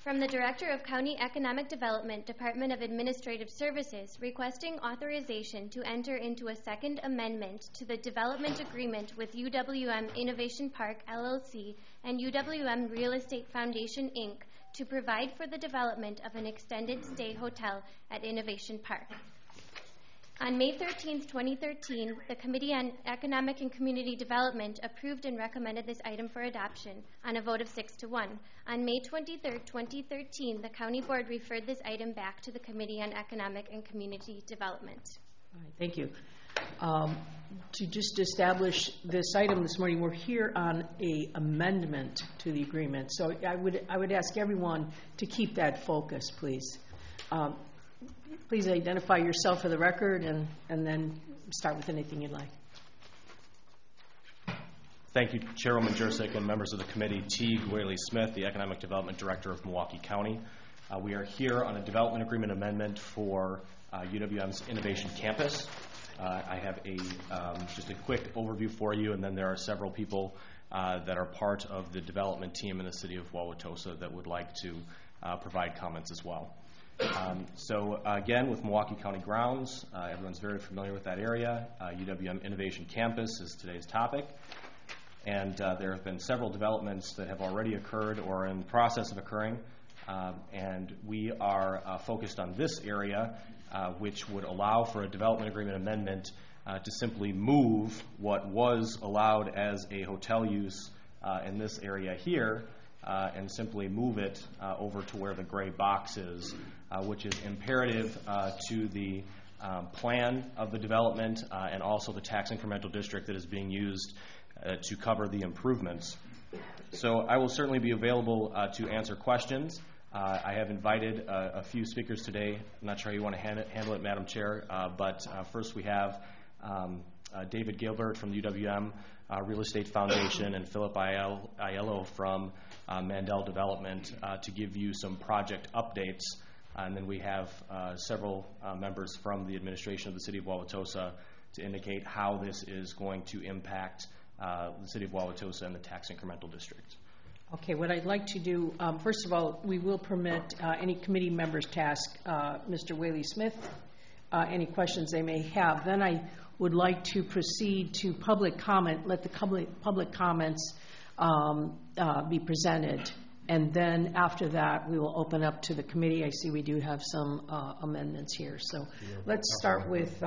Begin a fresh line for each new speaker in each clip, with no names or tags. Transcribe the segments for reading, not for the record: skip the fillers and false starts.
From the Director of County Economic Development, Department of Administrative Services, requesting authorization to enter into a second amendment to the development agreement with UWM Innovation Park, LLC, and UWM Real Estate Foundation, Inc., to provide for the development of an extended stay hotel at Innovation Park. On May 13, 2013, the Committee on Economic and Community Development approved and recommended this item for adoption on a vote of 6-1. On May 23, 2013, the County Board referred this item back to the Committee on Economic and Community Development.
All right, thank you. To just establish this item this morning, we're here on an amendment to the agreement. So I would ask everyone to keep that focus, please. Please identify yourself for the record and then start with anything you'd like.
Thank you, Chairwoman Jurczyk and members of the committee. Teague Whaley-Smith, the Economic Development Director of Milwaukee County. We are here on a development agreement amendment for UWM's Innovation Campus. I have just a quick overview for you, and then there are several people that are part of the development team in the city of Wauwatosa that would like to provide comments as well. So again, with Milwaukee County Grounds, everyone's very familiar with that area. UWM Innovation Campus is today's topic. And there have been several developments that have already occurred or are in the process of occurring. And we are focused on this area, which would allow for a development agreement amendment to simply move what was allowed as a hotel use in this area here and simply move it over to where the gray box is, which is imperative to the plan of the development and also the tax incremental district that is being used to cover the improvements. So I will certainly be available to answer questions. I have invited a few speakers today. I'm not sure how you want to handle it, Madam Chair, but first we have David Gilbert from UWM Real Estate Foundation and Philip Aiello from Mandel Development to give you some project updates. And then we have several members from the administration of the City of Wauwatosa to indicate how this is going to impact the City of Wauwatosa and the tax incremental district.
Okay, what I'd like to do, first of all, we will permit any committee members to ask Mr. Whaley-Smith any questions they may have. Then I would like to proceed to public comment, let the public comments be presented. And then after that, we will open up to the committee. I see we do have some amendments here. So let's start with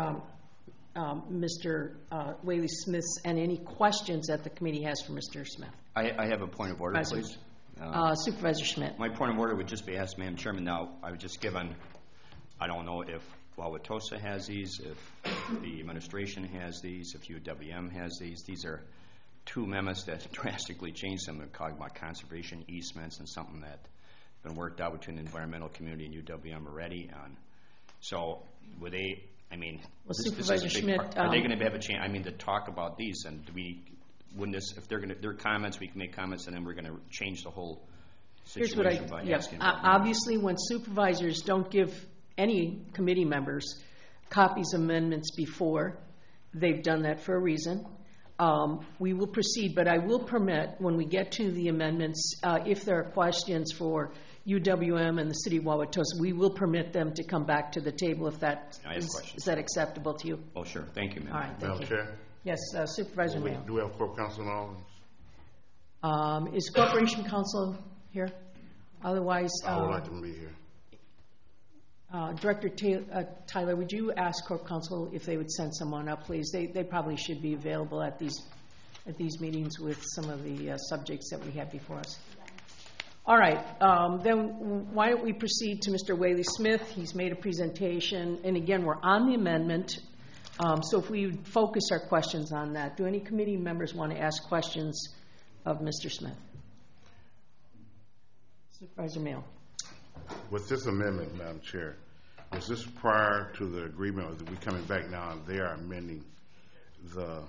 Mr. Whaley-Smith and any questions that the committee has for Mr. Smith.
I have a point of order, please.
Supervisor Schmidt.
My point of order would just be asked, Madam Chairman. Now, I was just given, I don't know if Wauwatosa has these, if the administration has these, if UWM has these. These are two amendments that drastically change them. They're talking about conservation easements and something that's been worked out between the environmental community and UWM already. So would they, I mean,
well, Supervisor Schmidt,
are they going to have a chance, I mean, to talk about these? And do we, wouldn't this, if they're going to, their comments, we can make comments, and then we're going to change the whole situation by asking.
Obviously, when supervisors don't give any committee members copies of amendments before, they've done that for a reason. We will proceed, but I will permit, when we get to the amendments, if there are questions for UWM and the City of Wauwatosa, we will permit them to come back to the table if that is that acceptable to you?
Oh, sure. Thank you, ma'am.
All right, thank
Madam
you.
Chair?
Yes, Supervisor Mayo.
Do we have Corp Counsel in all this?
Is Corporation Counsel here? Otherwise,
I would like them to be here.
Director Tyler, would you ask Corp Counsel if they would send someone up, please? They probably should be available at these meetings with some of the subjects that we have before us. All right, then why don't we proceed to Mr. Whaley-Smith? He's made a presentation, and again, we're on the amendment. So if we would focus our questions on that. Do any committee members want to ask questions of Mr. Smith? Supervisor Mayo.
With this amendment, Madam Chair, was this prior to the agreement, or are we coming back now and they are amending the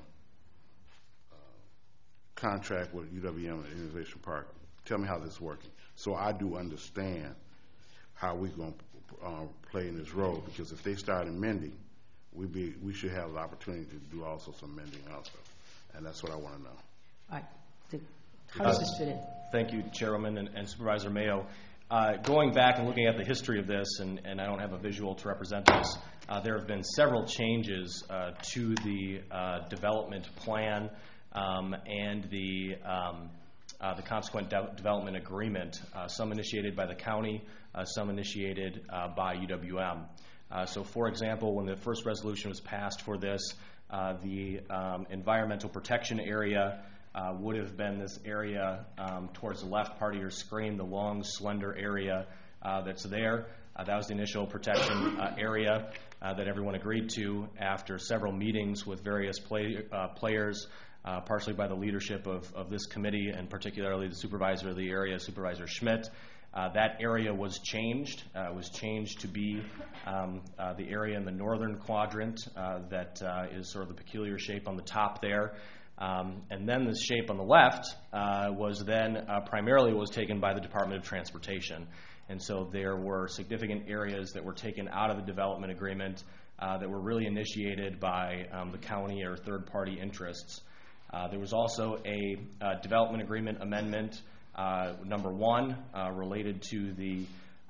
contract with UWM and Innovation Park? Tell me how this is working, so I do understand how we're going to play in this role, because if they start amending, we should have the opportunity to do also some amending also, and that's what I want to know.
All right. How does this fit in?
Thank you, Chairwoman and Supervisor Mayo. going back and looking at the history of this, and I don't have a visual to represent this, there have been several changes to the development plan and the consequent development agreement, some initiated by the county, some initiated by UWM. So, for example, when the first resolution was passed for this, the environmental protection area would have been this area towards the left part of your screen, the long, slender area that's there. That was the initial protection area that everyone agreed to after several meetings with various players, partially by the leadership of this committee and particularly the supervisor of the area, Supervisor Schmidt. That area was changed. It was changed to be the area in the northern quadrant that is sort of the peculiar shape on the top there. And then the shape on the left was then primarily was taken by the Department of Transportation. And so there were significant areas that were taken out of the development agreement that were really initiated by the county or third-party interests. There was also a development agreement amendment, number 1, related to the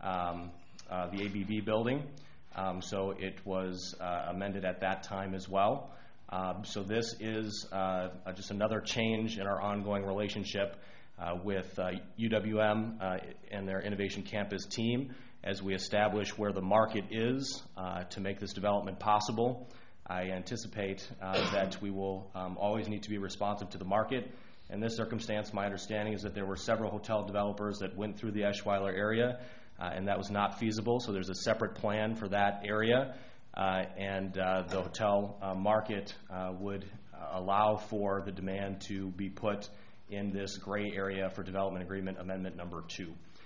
ABB building. So it was amended at that time as well. So this is just another change in our ongoing relationship with UWM and their Innovation Campus team as we establish where the market is to make this development possible. I anticipate that we will always need to be responsive to the market. In this circumstance, my understanding is that there were several hotel developers that went through the Eschweiler area, and that was not feasible, so there's a separate plan for that area. And the hotel market would allow for the demand to be put in this gray area for development agreement amendment number 2.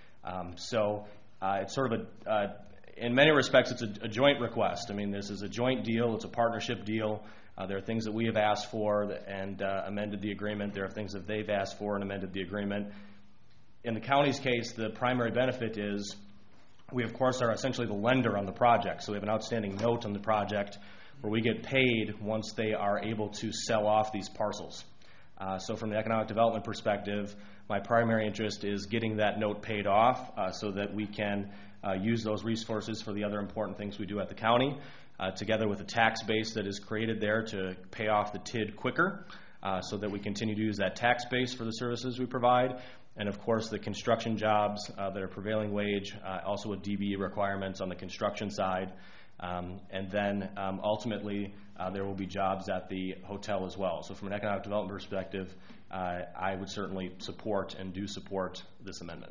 So it's sort of in many respects, it's a joint request. I mean, this is a joint deal. It's a partnership deal. There are things that we have asked for and amended the agreement. There are things that they've asked for and amended the agreement. In the county's case, the primary benefit is we, of course, are essentially the lender on the project. So we have an outstanding note on the project where we get paid once they are able to sell off these parcels. So from the economic development perspective, my primary interest is getting that note paid off so that we can use those resources for the other important things we do at the county, together with a tax base that is created there to pay off the TID quicker so that we continue to use that tax base for the services we provide. And, of course, the construction jobs that are prevailing wage, also with DBE requirements on the construction side. And then, ultimately, there will be jobs at the hotel as well. So from an economic development perspective, I would certainly support and do support this amendment.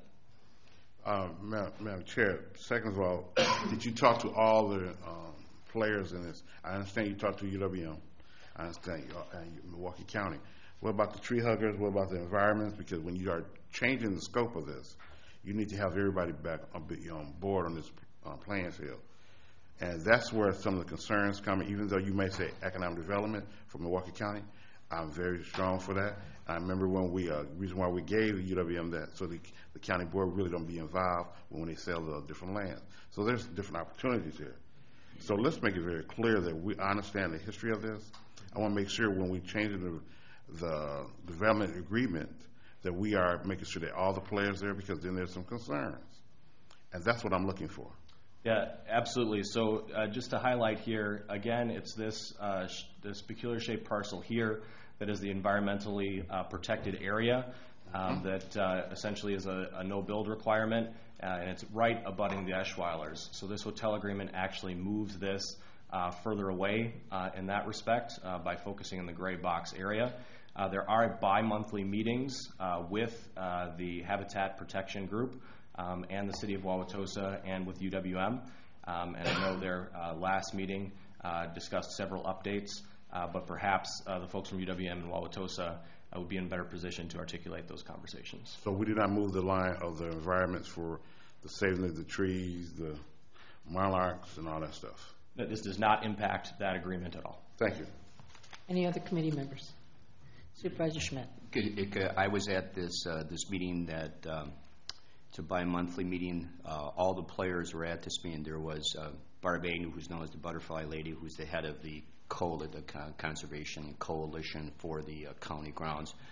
Madam Chair, second of all, did you talk to all the players in this? I understand you talked to UWM. I understand Milwaukee County. What about the tree huggers? What about the environments? Because when you are changing the scope of this, you need to have everybody back on board on this playing field. And that's where some of the concerns come, even though you may say economic development for Milwaukee County. I'm very strong for that. I remember when reason why we gave UWM that, so the county board really don't be involved when they sell the different lands. So there's different opportunities here. So let's make it very clear that we understand the history of this. I want to make sure when we change the development agreement that we are making sure that all the players there, because then there's some concerns. And that's what I'm looking for.
Yeah, absolutely. So just to highlight here, again, it's this peculiar shaped parcel here that is the environmentally protected area that essentially is a no-build requirement, and it's right abutting the Eschweilers. So this hotel agreement actually moves this further away in that respect by focusing on the gray box area. There are bi-monthly meetings with the Habitat Protection Group and the City of Wauwatosa and with UWM. And I know their last meeting discussed several updates, but perhaps the folks from UWM and Wauwatosa would be in a better position to articulate those conversations.
So we did not move the line of the environments for the saving of the trees, the monarchs, and all that stuff.
This does not impact that agreement at all.
Thank you.
Any other committee members? Supervisor Schmidt.
I was at this meeting that it's a bi-monthly meeting. All the players were at this meeting. There was Barb Agnew, who's known as the Butterfly Lady, who's the head of the COLA, the Conservation Coalition for the county grounds.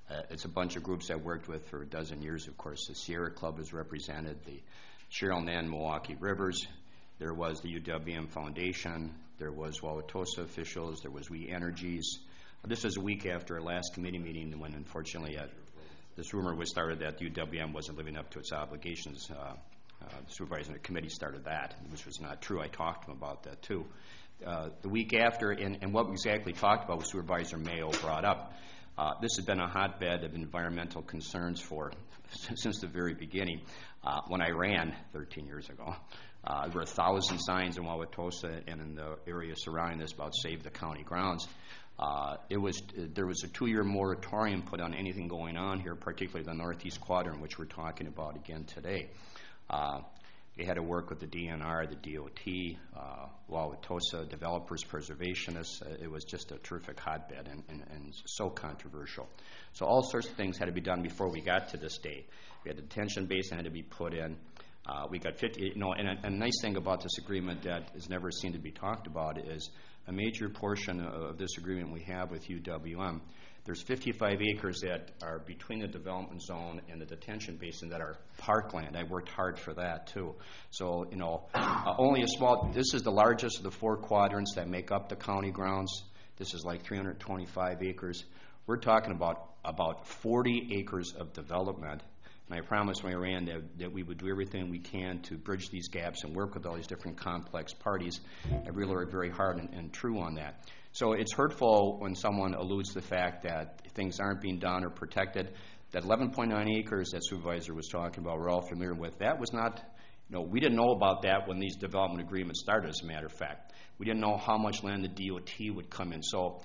It's a bunch of groups I've worked with for a dozen years. Of course, the Sierra Club is represented, the Cheryl Nan Milwaukee Rivers. There was the UWM Foundation. There was Wauwatosa officials. There was We Energies. This was a week after our last committee meeting when, unfortunately, this rumor was started that UWM wasn't living up to its obligations. The supervisor and the committee started that, which was not true. I talked to him about that, too. The week after, and what we exactly talked about, what Supervisor Mayo brought up, this has been a hotbed of environmental concerns since the very beginning. When I ran 13 years ago, there were 1,000 signs in Wauwatosa and in the area surrounding this about Save the County Grounds. There was a 2-year moratorium put on anything going on here, particularly the Northeast Quadrant, which we're talking about again today. They had to work with the DNR, the DOT, Wauwatosa developers, preservationists. It was just a terrific hotbed and so controversial. So all sorts of things had to be done before we got to this day. We had a detention basin had to be put in. We got 50, and a nice thing about this agreement that is never seen to be talked about is a major portion of this agreement we have with UWM. There's 55 acres that are between the development zone and the detention basin that are parkland. I worked hard for that, too. So, only a small, this is the largest of the 4 quadrants that make up the county grounds. This is like 325 acres. We're talking about 40 acres of development. And I promised when I ran that we would do everything we can to bridge these gaps and work with all these different complex parties. I really worked very hard and true on that. So it's hurtful when someone alludes to the fact that things aren't being done or protected. That 11.9 acres that Supervisor was talking about, we're all familiar with. That was not, we didn't know about that when these development agreements started, as a matter of fact. We didn't know how much land the DOT would come in. So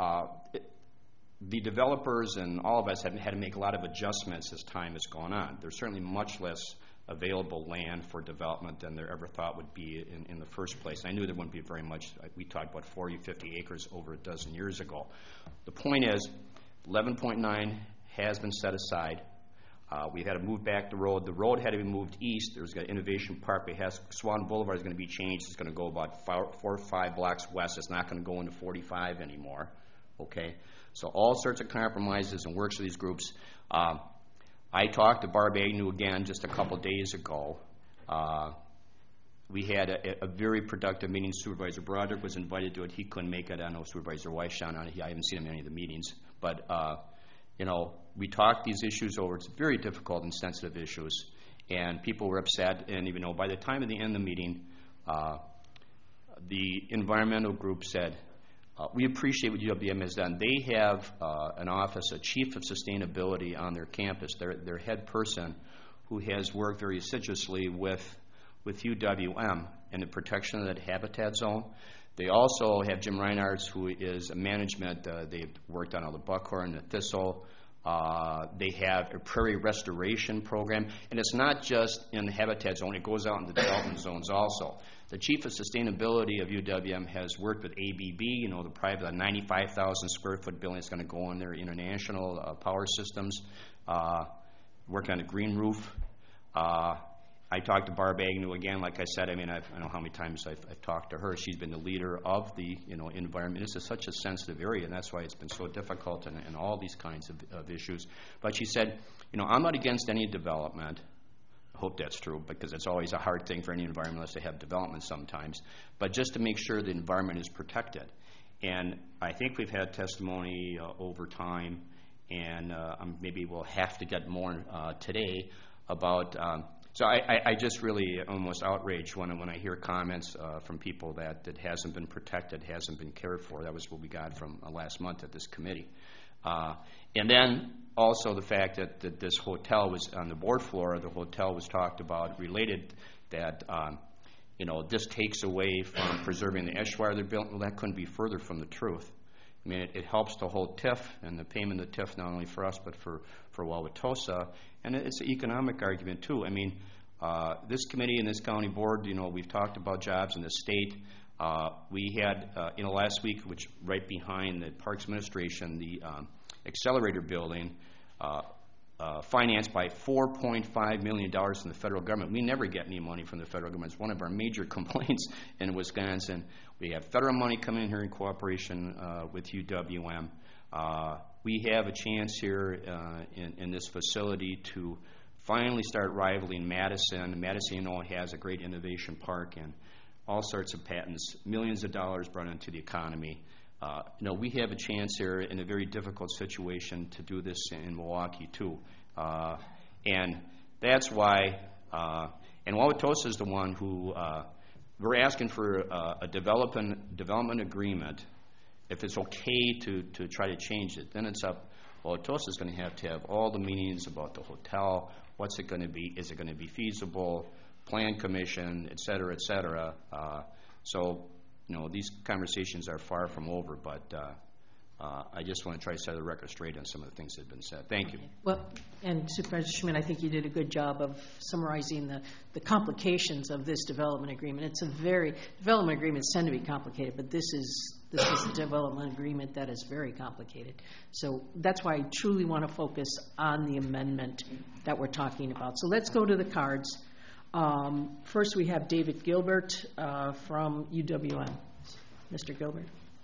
the developers and all of us had to make a lot of adjustments as time has gone on. There's certainly much less available land for development than there ever thought would be in the first place. I knew there wouldn't be very much. We talked about 40, 50 acres over a dozen years ago. The point is, 11.9 has been set aside. We had to move back the road. The road had to be moved east. There's got Innovation Parkway. Swan Boulevard is going to be changed. It's going to go about 4 or 5 blocks west. It's not going to go into 45 anymore. Okay? So all sorts of compromises and works with these groups. I talked to Barb Agnew again just a couple days ago. We had a very productive meeting. Supervisor Broderick was invited to it. He couldn't make it. I know Supervisor Weisschan on it. I haven't seen him in any of the meetings. But, we talked these issues over. It's very difficult and sensitive issues. And people were upset. And even though by the time of the end of the meeting, the environmental group said, we appreciate what UWM has done. They have an office, a chief of sustainability on their campus, their head person, who has worked very assiduously with UWM in the protection of that habitat zone. They also have Jim Reinhardt, who is a management. They've worked on all the buckhorn, the thistle. They have a prairie restoration program. And it's not just in the habitat zone. It goes out in the development zones also. The chief of sustainability of UWM has worked with ABB, the private 95,000 square foot building that's going to go in their international power systems, working on a green roof. I talked to Barb Agnew again. Like I said, I don't know how many times I've talked to her. She's been the leader of the environment. This is such a sensitive area, and that's why it's been so difficult in all these kinds of issues. But she said, I'm not against any development. I hope that's true, because it's always a hard thing for any environmentalist to have development sometimes, but just to make sure the environment is protected. And I think we've had testimony over time, and maybe we'll have to get more today about, so I just really almost outraged when I hear comments from people that it hasn't been protected, hasn't been cared for. That was what we got from last month at this committee. And then also the fact that this hotel was on the board floor, the hotel was talked about, related that, this takes away from preserving the estuary they're built. Well, that couldn't be further from the truth. It helps to hold TIF and the payment of TIF not only for us but for Wauwatosa. And it's an economic argument, too. This committee and this county board, we've talked about jobs in the state. We had, last week, which right behind the Parks Administration, the Accelerator building, financed by $4.5 million from the federal government. We never get any money from the federal government. It's one of our major complaints in Wisconsin. We have federal money coming in here in cooperation with UWM. We have a chance here in this facility to finally start rivaling Madison. Madison, you know, has a great innovation park and all sorts of patents, millions of dollars brought into the economy. You know, we have a chance here in a very difficult situation to do this in Milwaukee too. And that's why, and Wauwatosa is the one who, we're asking for a development agreement. If it's okay to try to change it, then it's up. Wauwatosa is going to have all the meetings about the hotel. What's it going to be? Is it going to be feasible? Plan commission, et cetera, et cetera. So, you know, these conversations are far from over, but I just want to try to set the record straight on some of the things that have been said. Thank you.
Well, and Supervisor Schmidt, I think you did a good job of summarizing the complications of this development agreement. It's development agreements tend to be complicated, but this is a development agreement that is very complicated. So that's why I truly want to focus on the amendment that we're talking about. So let's go to the cards. First, we have David Gilbert from UWM. Mr. Gilbert.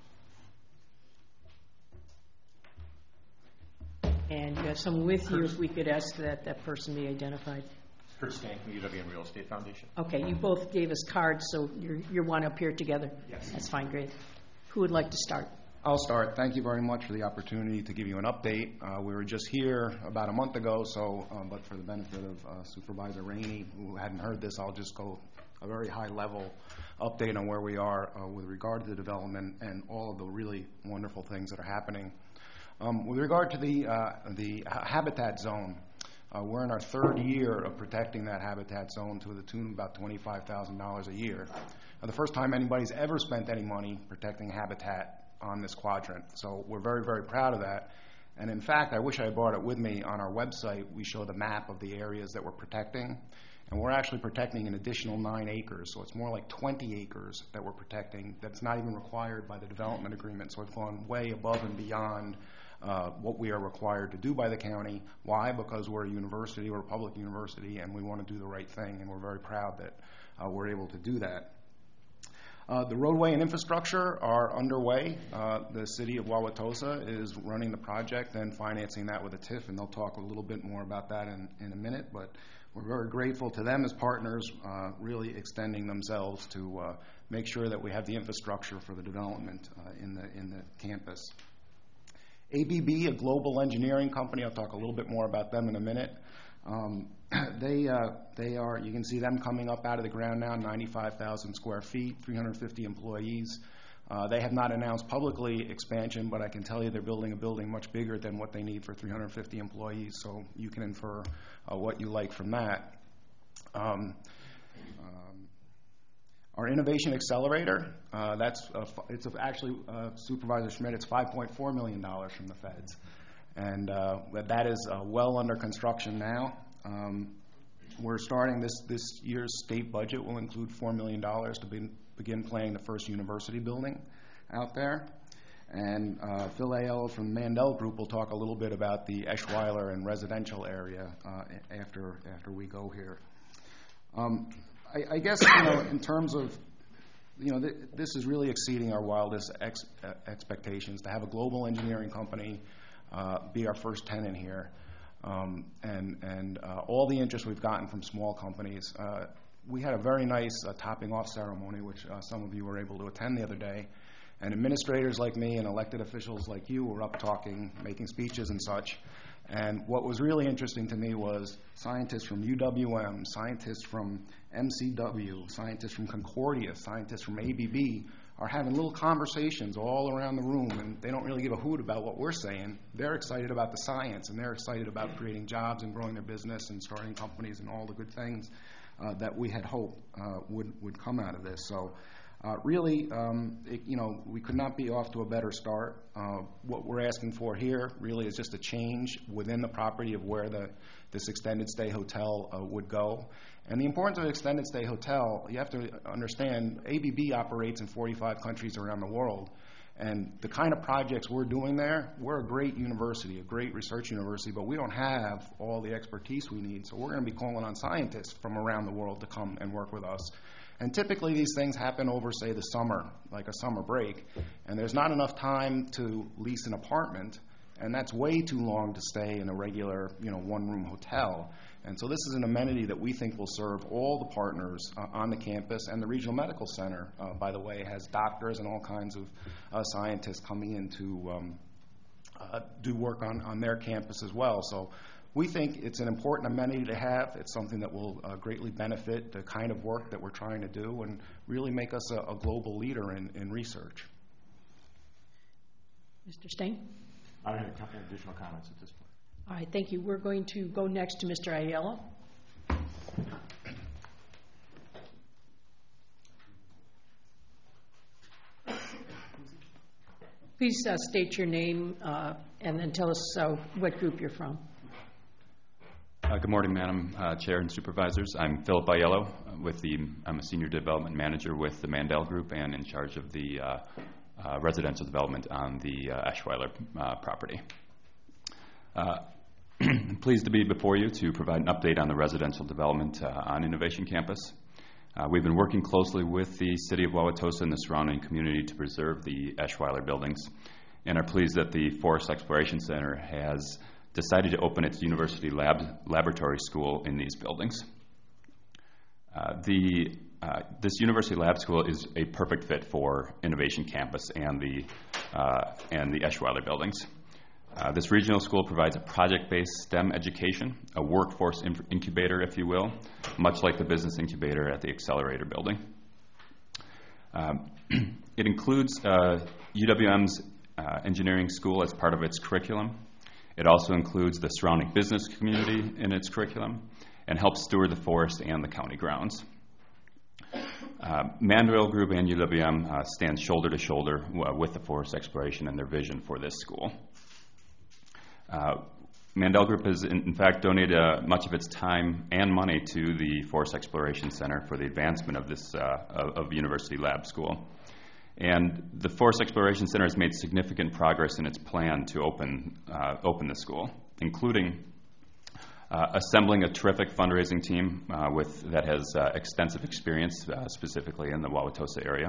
And you have someone with you. If we could ask that person be identified.
Kurt Stank from UWM Real Estate Foundation.
Okay, you both gave us cards, so you're one up here together?
Yes.
That's fine, great. Who would like to start?
I'll start. Thank you very much for the opportunity to give you an update. We were just here about a month ago, so but for the benefit of Supervisor Rainey, who hadn't heard this, I'll just go a very high-level update on where we are with regard to the development and all of the really wonderful things that are happening. With regard to the habitat zone, we're in our third year of protecting that habitat zone to the tune of about $25,000 a year. The first time anybody's ever spent any money protecting habitat on this quadrant. So we're very, very proud of that. And in fact, I wish I had brought it with me. On our website, we show the map of the areas that we're protecting. And we're actually protecting an additional 9 acres. So it's more like 20 acres that we're protecting that's not even required by the development agreement. So it's gone way above and beyond what we are required to do by the county. Why? Because we're a university, we're a public university, and we want to do the right thing. And we're very proud that we're able to do that. The roadway and infrastructure are underway. The city of Wauwatosa is running the project and financing that with a TIF, and they'll talk a little bit more about that in a minute. But we're very grateful to them as partners, really extending themselves to make sure that we have the infrastructure for the development in the campus. ABB, a global engineering company, I'll talk a little bit more about them in a minute. They are, you can see them coming up out of the ground now, 95,000 square feet, 350 employees. They have not announced publicly expansion, but I can tell you they're building a building much bigger than what they need for 350 employees, so you can infer what you like from that. Our Innovation Accelerator, it's actually, Supervisor Schmidt, it's $5.4 million from the feds. And that is well under construction now. We're starting this year's state budget will include $4 million to begin planning the first university building out there. And Phil Aiello from the Mandel Group will talk a little bit about the Eschweiler and residential area after we go here. I guess, in terms of, this is really exceeding our wildest expectations to have a global engineering company be our first tenant here, and all the interest we've gotten from small companies. We had a very nice topping off ceremony, which some of you were able to attend the other day, and administrators like me and elected officials like you were up talking, making speeches and such. And what was really interesting to me was scientists from UWM, scientists from MCW, scientists from Concordia, scientists from ABB are having little conversations all around the room, and they don't really give a hoot about what we're saying. They're excited about the science, and they're excited about creating jobs and growing their business and starting companies and all the good things that we had hoped would come out of this. So really, we could not be off to a better start. What we're asking for here really is just a change within the property of where this extended stay hotel would go. And the importance of an extended stay hotel, you have to understand, ABB operates in 45 countries around the world. And the kind of projects we're doing there, we're a great university, a great research university, but we don't have all the expertise we need. So we're going to be calling on scientists from around the world to come and work with us. And typically these things happen over, say, the summer, like a summer break, and there's not enough time to lease an apartment, and that's way too long to stay in a regular, one-room hotel. And so this is an amenity that we think will serve all the partners on the campus, and the Regional Medical Center, by the way, has doctors and all kinds of scientists coming in to do work on their campus as well. So we think it's an important amenity to have. It's something that will greatly benefit the kind of work that we're trying to do and really make us a global leader in research.
Mr. Stain?
I don't have a couple of additional comments at this point.
All right, thank you. We're going to go next to Mr. Aiello. Please state your name and then tell us what group you're from.
Good morning, Madam Chair and Supervisors. I'm Philip Aiello. I'm a Senior Development Manager with the Mandel Group and in charge of the residential development on the Eschweiler property. I'm pleased to be before you to provide an update on the residential development on Innovation Campus. We've been working closely with the City of Wauwatosa and the surrounding community to preserve the Eschweiler buildings, and are pleased that the Forest Exploration Center has decided to open its university laboratory school in these buildings. This university lab school is a perfect fit for Innovation Campus and the Eschweiler buildings. This regional school provides a project-based STEM education, a workforce incubator, if you will, much like the business incubator at the Accelerator building. It includes UWM's engineering school as part of its curriculum. It also includes the surrounding business community in its curriculum and helps steward the forest and the county grounds. Mandel Group and UWM stand shoulder to shoulder with the Forest Exploration and their vision for this school. Mandel Group has, in fact, donated much of its time and money to the Forest Exploration Center for the advancement of this of University Lab School. And the Forest Exploration Center has made significant progress in its plan to open the school, including assembling a terrific fundraising team that has extensive experience, specifically in the Wauwatosa area.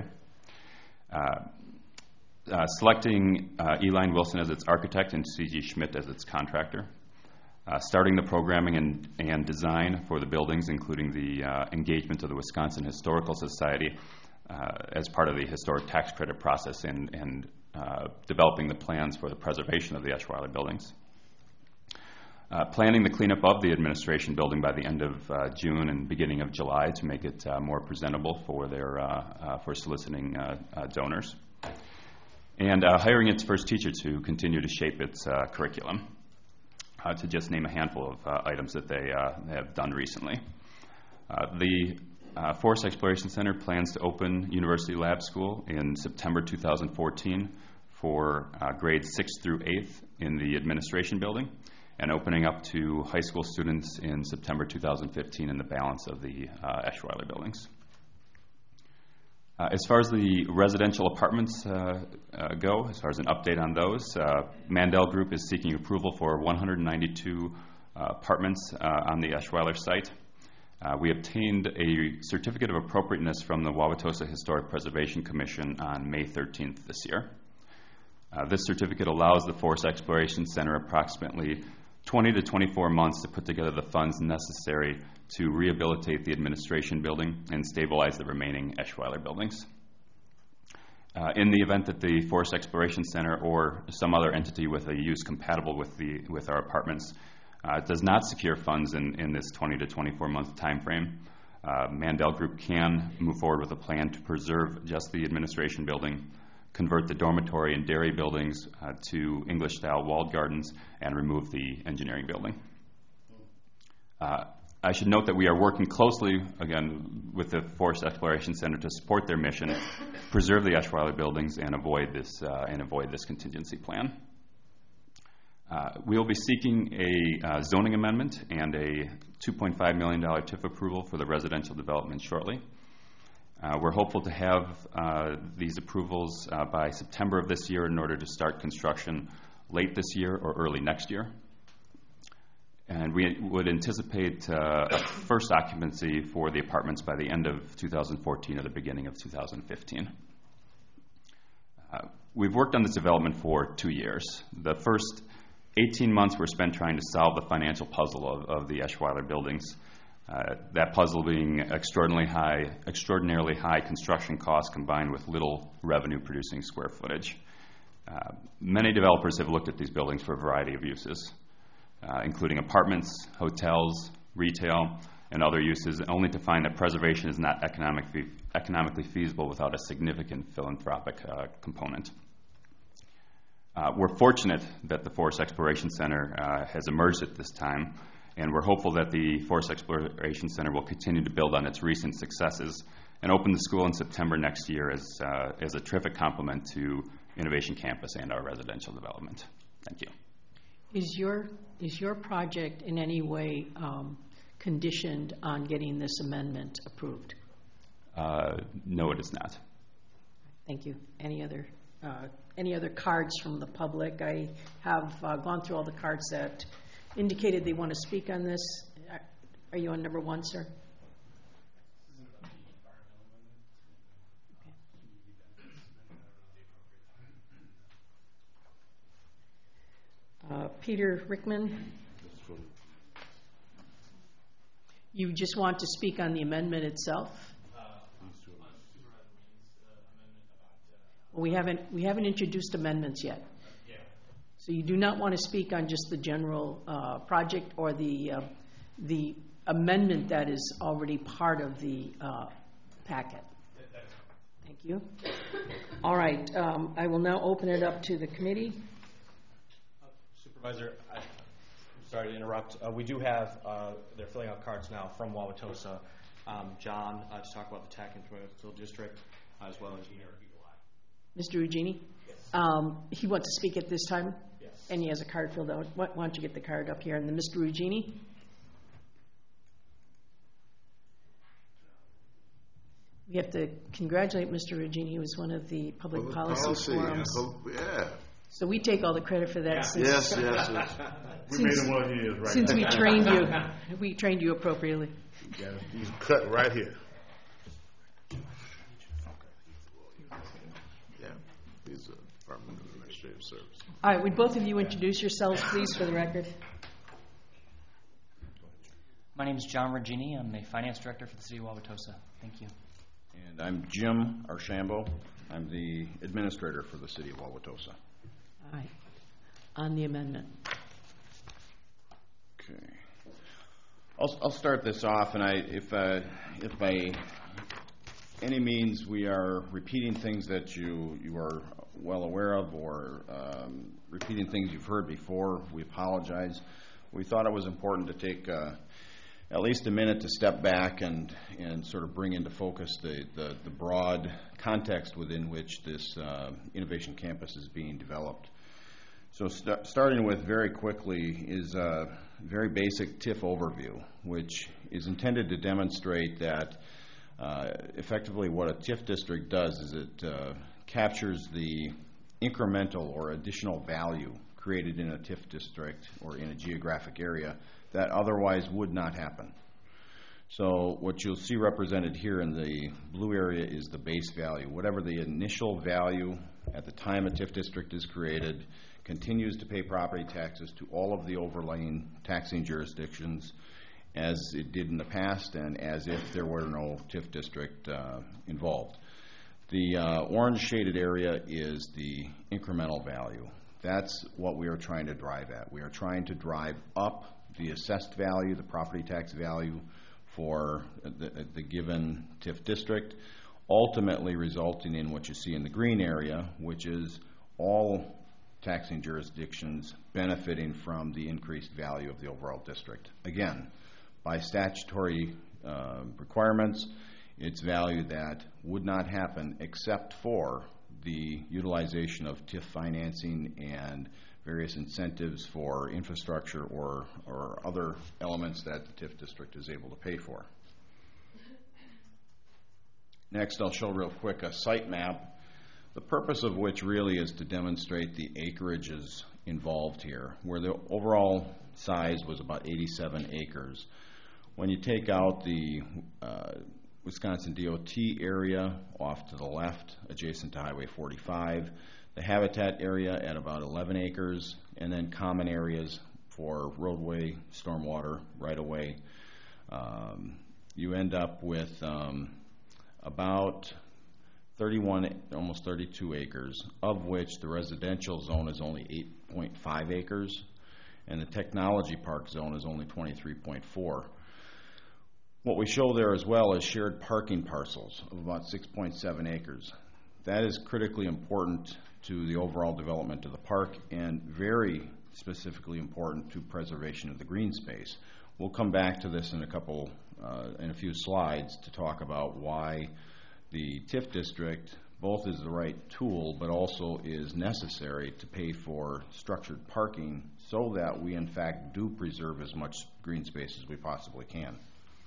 Selecting Eline Wilson as its architect and C.G. Schmidt as its contractor. Starting the programming and design for the buildings, including the engagement of the Wisconsin Historical Society as part of the historic tax credit process and developing the plans for the preservation of the Eschweiler buildings. Planning the cleanup of the administration building by the end of June and beginning of July to make it more presentable for for soliciting donors. And hiring its first teacher to continue to shape its curriculum, to just name a handful of items that they have done recently. The Forest Exploration Center plans to open University Lab School in September 2014 for grades 6th through 8th in the administration building, and opening up to high school students in September 2015 in the balance of the Eschweiler buildings. As far as the residential apartments go, as far as an update on those, Mandel Group is seeking approval for 192 apartments on the Eschweiler site. We obtained a certificate of appropriateness from the Wauwatosa Historic Preservation Commission on May 13th this year. This certificate allows the Forest Exploration Center approximately 20 to 24 months to put together the funds necessary to rehabilitate the administration building and stabilize the remaining Eschweiler buildings. In the event that the Forest Exploration Center or some other entity with a use compatible with our apartments does not secure funds in this 20 to 24 month time frame, Mandel Group can move forward with a plan to preserve just the administration building, convert the dormitory and dairy buildings to English-style walled gardens, and remove the engineering building. I should note that we are working closely, again, with the Forest Exploration Center to support their mission, preserve the Eschweiler buildings, and avoid this contingency plan. We will be seeking a zoning amendment and a $2.5 million TIF approval for the residential development shortly. We're hopeful to have these approvals by September of this year in order to start construction late this year or early next year. And we would anticipate first occupancy for the apartments by the end of 2014 or the beginning of 2015. We've worked on this development for 2 years. The first 18 months were spent trying to solve the financial puzzle of the Eschweiler buildings. That puzzle being extraordinarily high construction costs combined with little revenue-producing square footage. Many developers have looked at these buildings for a variety of uses, including apartments, hotels, retail, and other uses, only to find that preservation is not economically feasible without a significant philanthropic component. We're fortunate that the Forest Exploration Center has emerged at this time, and we're hopeful that the Forest Exploration Center will continue to build on its recent successes and open the school in September next year as a terrific complement to Innovation Campus and our residential development. Thank you.
Is your project in any way conditioned on getting this amendment approved?
No, it is not.
Thank you. Any other cards from the public? I have gone through all the cards that indicated they want to speak on this. Are you on number 1, sir? Peter Rickman, you just want to speak on the amendment itself? We haven't introduced amendments yet. So you do not want to speak on just the general project or the amendment that is already part of the packet? Thank you. All right. I will now open it up to the committee.
Supervisor, I'm sorry to interrupt. We do have, they're filling out cards now from Wauwatosa. John, to talk about the TAC Improvement District, as well as
Mr. Rugini? Yes. He wants to speak at this time?
Yes.
And he has a card filled out. Why don't you get the card up here? And then Mr. Rugini? We have to congratulate Mr. Rugini. He was one of the public policy forums.
Yeah.
So we take all the credit for that.
Yeah. Yes. We made him what he is right
since
now.
we trained you appropriately.
Yeah, he's cut right here. Yeah, he's a Department of Administrative Service.
All right, would both of you introduce yourselves, please, for the record?
My name is John Regini. I'm the Finance Director for the City of Wauwatosa. Thank you.
And I'm Jim Archambault. I'm the Administrator for the City of Wauwatosa.
All right. On the amendment.
Okay. I'll start this off, and if by any means we are repeating things that you are well aware of, or repeating things you've heard before, we apologize. We thought it was important to take at least a minute to step back and sort of bring into focus the broad context within which this Innovation Campus is being developed. So starting with very quickly is a very basic TIF overview, which is intended to demonstrate that effectively what a TIF district does is it captures the incremental or additional value created in a TIF district or in a geographic area that otherwise would not happen. So what you'll see represented here in the blue area is the base value. Whatever the initial value at the time a TIF district is created continues to pay property taxes to all of the overlaying taxing jurisdictions as it did in the past and as if there were no TIF district involved. The orange shaded area is the incremental value. That's what we are trying to drive at. We are trying to drive up the assessed value, the property tax value for the given TIF district, ultimately resulting in what you see in the green area, which is all taxing jurisdictions benefiting from the increased value of the overall district. Again, by statutory requirements, it's value that would not happen except for the utilization of TIF financing and various incentives for infrastructure or other elements that the TIF district is able to pay for. Next, I'll show real quick a site map, the purpose of which really is to demonstrate the acreages involved here, where the overall size was about 87 acres. When you take out the Wisconsin DOT area off to the left, adjacent to Highway 45, the habitat area at about 11 acres, and then common areas for roadway, stormwater, right-of-way, you end up with about 31, almost 32 acres, of which the residential zone is only 8.5 acres, and the technology park zone is only 23.4. What we show there as well is shared parking parcels of about 6.7 acres. That is critically important to the overall development of the park and very specifically important to preservation of the green space. We'll come back to this in a few slides to talk about why the TIF district both is the right tool but also is necessary to pay for structured parking so that we in fact do preserve as much green space as we possibly can.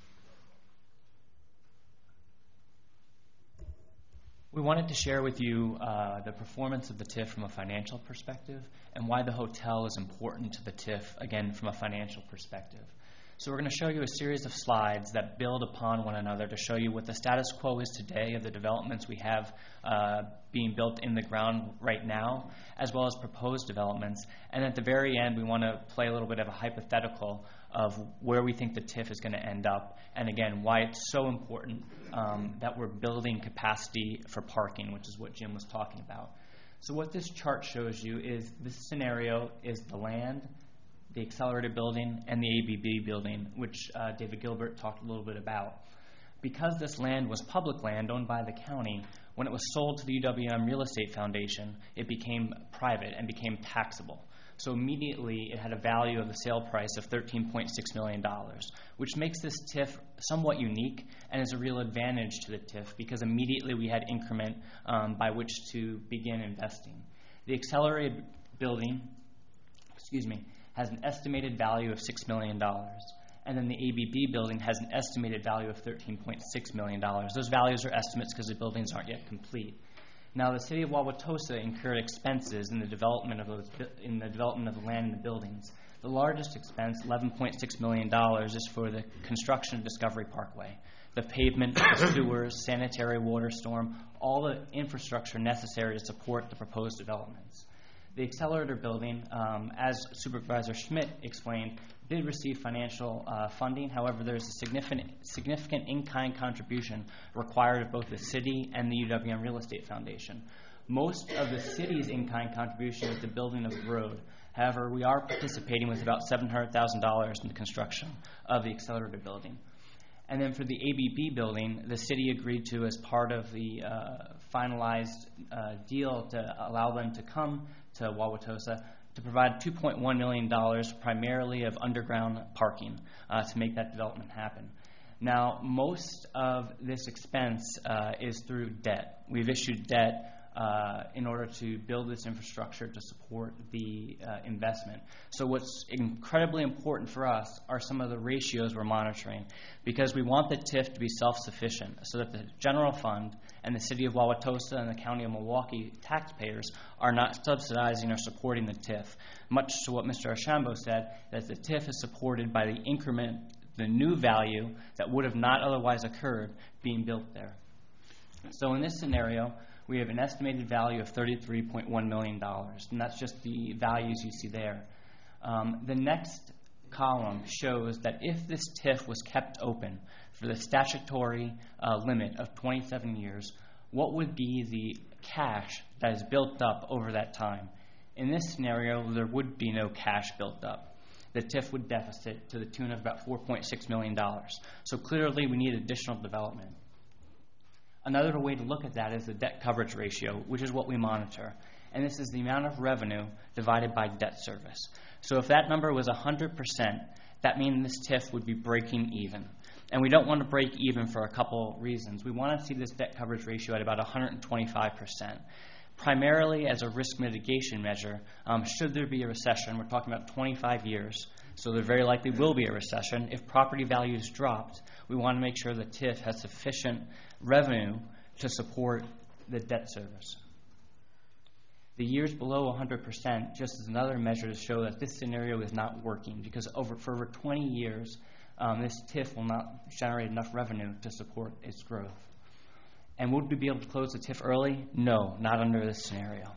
We wanted to share with you the performance of the TIF from a financial perspective and why the hotel is important to the TIF, again, from a financial perspective. So we're going to show you a series of slides that build upon one another to show you what the status quo is today of the developments we have being built in the ground right now, as well as proposed developments. And at the very end, we want to play a little bit of a hypothetical of where we think the TIF is going to end up, and again, why it's so important that we're building capacity for parking, which is what Jim was talking about. So what this chart shows you is this scenario is the land, the accelerated building, and the ABB building, which David Gilbert talked a little bit about. Because this land was public land owned by the county, when it was sold to the UWM Real Estate Foundation, it became private and became taxable. So immediately it had a value of the sale price of $13.6 million, which makes this TIF somewhat unique and is a real advantage to the TIF because immediately we had increment by which to begin investing. The accelerated building, has an estimated value of $6 million. And then the ABB building has an estimated value of $13.6 million. Those values are estimates because the buildings aren't yet complete. Now, the city of Wauwatosa incurred expenses in the development of the land and the buildings. The largest expense, $11.6 million, is for the construction of Discovery Parkway. The pavement, the sewers, sanitary water storm, all the infrastructure necessary to support the proposed developments. The accelerator building, as Supervisor Schmidt explained, did receive financial funding. However, there's a significant in-kind contribution required of both the city and the UWM Real Estate Foundation. Most of the city's in-kind contribution is the building of the road. However, we are participating with about $700,000 in the construction of the accelerator building. And then for the ABB building, the city agreed to, as part of the finalized deal to allow them to come to Wauwatosa, to provide $2.1 million primarily of underground parking to make that development happen. Now, most of this expense is through debt. We've issued debt in order to build this infrastructure to support the investment. So what's incredibly important for us are some of the ratios we're monitoring, because we want the TIF to be self-sufficient so that the general fund and the city of Wauwatosa and the county of Milwaukee taxpayers are not subsidizing or supporting the TIF. Much to what Mr. Archambault said, that the TIF is supported by the increment, the new value that would have not otherwise occurred being built there. So in this scenario, we have an estimated value of $33.1 million, and that's just the values you see there. The next column shows that if this TIF was kept open for the statutory limit of 27 years, what would be the cash that is built up over that time? In this scenario, there would be no cash built up. The TIF would deficit to the tune of about $4.6 million. So clearly we need additional development. Another way to look at that is the debt coverage ratio, which is what we monitor. And this is the amount of revenue divided by debt service. So if that number was 100%, that means this TIF would be breaking even. And we don't want to break even for a couple reasons. We want to see this debt coverage ratio at about 125%. Primarily as a risk mitigation measure, should there be a recession, we're talking about 25 years, so there very likely will be a recession. If property values dropped, we want to make sure the TIF has sufficient revenue to support the debt service. The years below 100% just is another measure to show that this scenario is not working, because for over 20 years, this TIF will not generate enough revenue to support its growth. And would we be able to close the TIF early? No, not under this scenario.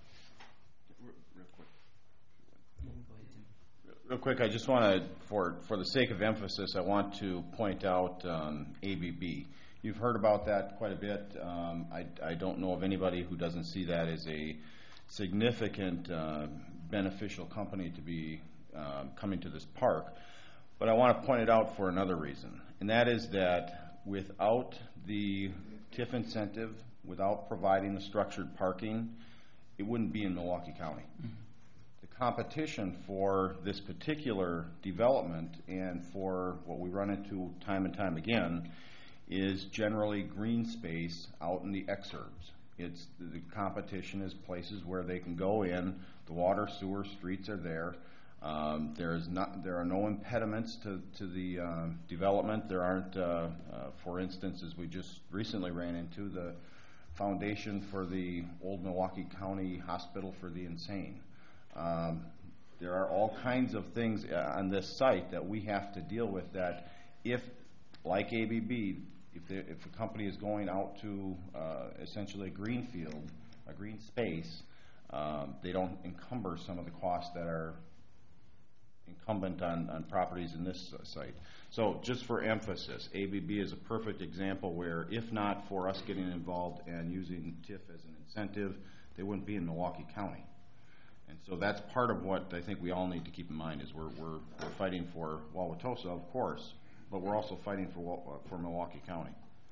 Real quick, I just want to, for the sake of emphasis, I want to point out ABB. You've heard about that quite a bit. I don't know of anybody who doesn't see that as a significant beneficial company to be coming to this park. But I want to point it out for another reason, and that is that without the TIF incentive, without providing the structured parking, it wouldn't be in Milwaukee County. Mm-hmm. The competition for this particular development and for what we run into time and time again is generally green space out in the exurbs. The competition is places where they can go in, the water, sewer, streets are there. There are no impediments to the development. There aren't, for instance, as we just recently ran into, the foundation for the old Milwaukee County Hospital for the Insane. There are all kinds of things on this site that we have to deal with that if, like ABB, if a company is going out to essentially a green field, a green space, they don't encumber some of the costs that are incumbent on properties in this site. So just for emphasis, ABB is a perfect example where if not for us getting involved and using TIF as an incentive, they wouldn't be in Milwaukee County. And so that's part of what I think we all need to keep in mind is we're fighting for Wauwatosa, of course, but we're also fighting for Milwaukee County.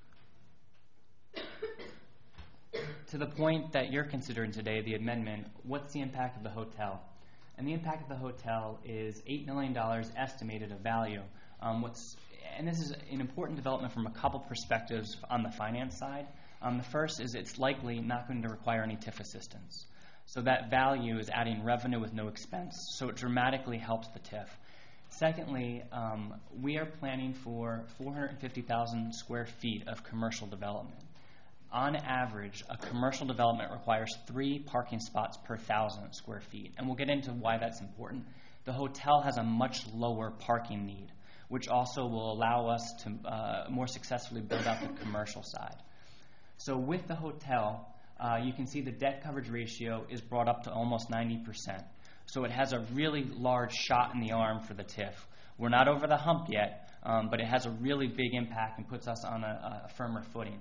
To the point that you're considering today, the amendment, what's the impact of the hotel? And the impact of the hotel is $8 million estimated of value. And this is an important development from a couple perspectives on the finance side. The first is it's likely not going to require any TIF assistance. So that value is adding revenue with no expense, so it dramatically helps the TIF. Secondly, we are planning for 450,000 square feet of commercial development. On average, a commercial development requires 3 parking spots per 1,000 square feet, and we'll get into why that's important. The hotel has a much lower parking need, which also will allow us to more successfully build out the commercial side. So with the hotel, you can see the debt coverage ratio is brought up to almost 90%. So it has a really large shot in the arm for the TIF. We're not over the hump yet, but it has a really big impact and puts us on a firmer footing.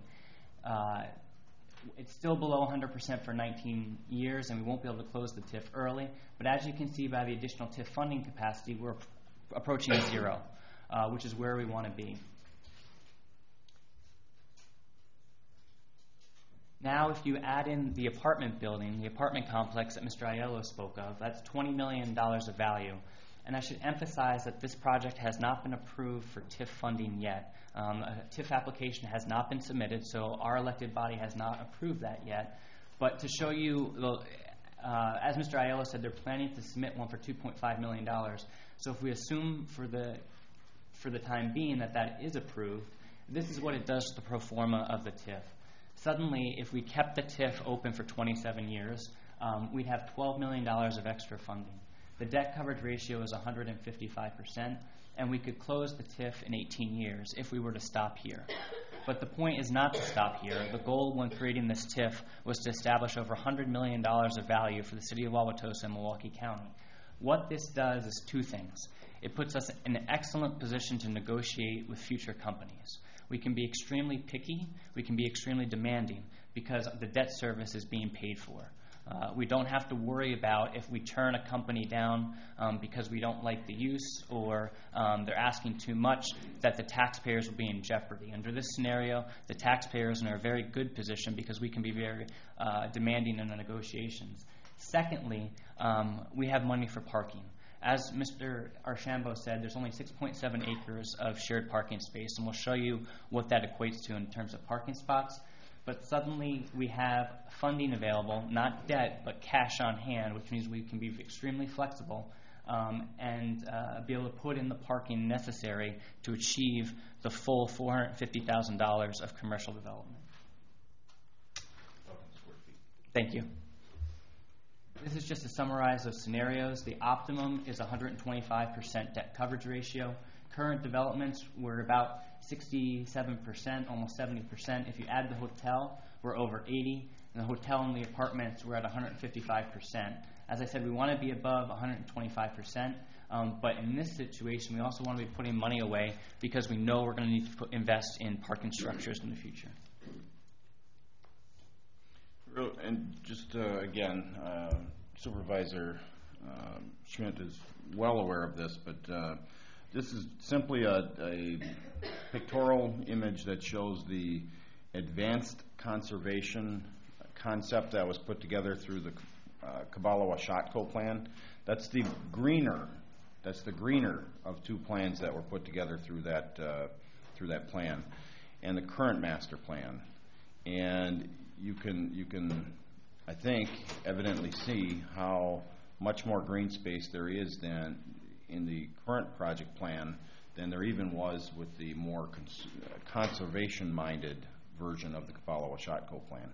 It's still below 100% for 19 years, and we won't be able to close the TIF early. But as you can see by the additional TIF funding capacity, we're approaching 0, which is where we want to be. Now, if you add in the apartment building, the apartment complex that Mr. Aiello spoke of, that's $20 million of value. And I should emphasize that this project has not been approved for TIF funding yet. A TIF application has not been submitted, so our elected body has not approved that yet. But to show you, as Mr. Aiello said, they're planning to submit one for $2.5 million. So if we assume for the time being that is approved, this is what it does to the pro forma of the TIF. Suddenly, if we kept the TIF open for 27 years, we'd have $12 million of extra funding. The debt coverage ratio is 155%, and we could close the TIF in 18 years if we were to stop here. But the point is not to stop here. The goal when creating this TIF was to establish over $100 million of value for the city of Wauwatosa and Milwaukee County. What this does is 2 things. It puts us in an excellent position to negotiate with future companies. We can be extremely picky, we can be extremely demanding because the debt service is being paid for. We don't have to worry about if we turn a company down because we don't like the use or they're asking too much, that the taxpayers will be in jeopardy. Under this scenario, the taxpayers are in a very good position because we can be very demanding in the negotiations. Secondly, we have money for parking. As Mr. Archambault said, there's only 6.7 acres of shared parking space, and we'll show you what that equates to in terms of parking spots. But suddenly we have funding available, not debt, but cash on hand, which means we can be extremely flexible and be able to put in the parking necessary to achieve the full $450,000 of commercial development. Thank you. This is just to summarize those scenarios. The optimum is 125% debt coverage ratio. Current developments, we're about 67%, almost 70%. If you add the hotel, we're over 80%. And the hotel and the apartments, we're at 155%. As I said, we want to be above 125%. But in this situation, we also want to be putting money away because we know we're going to need to invest in parking structures in the future.
And just again, Supervisor Schmidt is well aware of this, but this is simply a pictorial image that shows the advanced conservation concept that was put together through the Kabala-Washotko plan. That's the greener of two plans that were put together through that plan, and the current master plan. And you can, I think, evidently see how much more green space there is than in the current project plan than there even was with the more conservation-minded version of the Kabala-Washotko plan.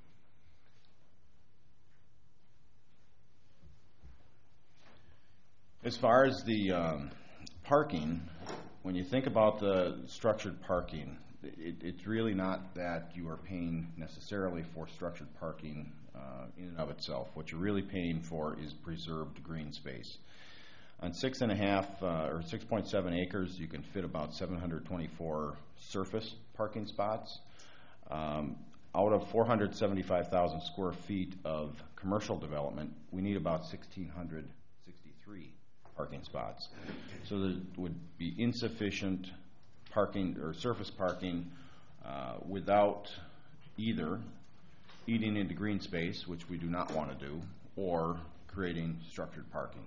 As far as the parking, when you think about the structured parking, it's really not that you are paying necessarily for structured parking in and of itself. What you're really paying for is preserved green space. On 6.5 or 6.7 acres, you can fit about 724 surface parking spots. Out of 475,000 square feet of commercial development, we need about 1,663 parking spots. So there would be insufficient parking or surface parking without either eating into green space, which we do not want to do, or creating structured parking.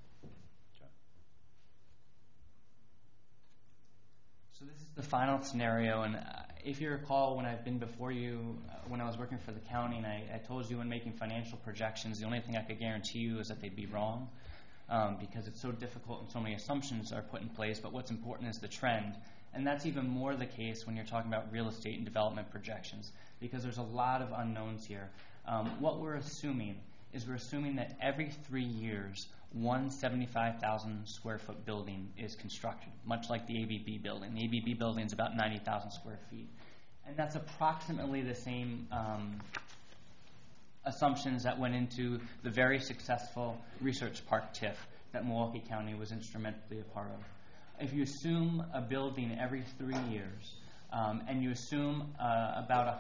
So this is the final scenario, and if you recall, when I've been before you, when I was working for the county, and I told you when making financial projections, the only thing I could guarantee you is that they'd be wrong, because it's so difficult and so many assumptions are put in place, but what's important is the trend. And that's even more the case when you're talking about real estate and development projections, because there's a lot of unknowns here. What we're assuming is we're assuming that every 3 years, one 75,000 square foot building is constructed, much like the ABB building. The ABB building is about 90,000 square feet. And that's approximately the same assumptions that went into the very successful Research Park TIF that Milwaukee County was instrumentally a part of. If you assume a building every 3 years, and you assume about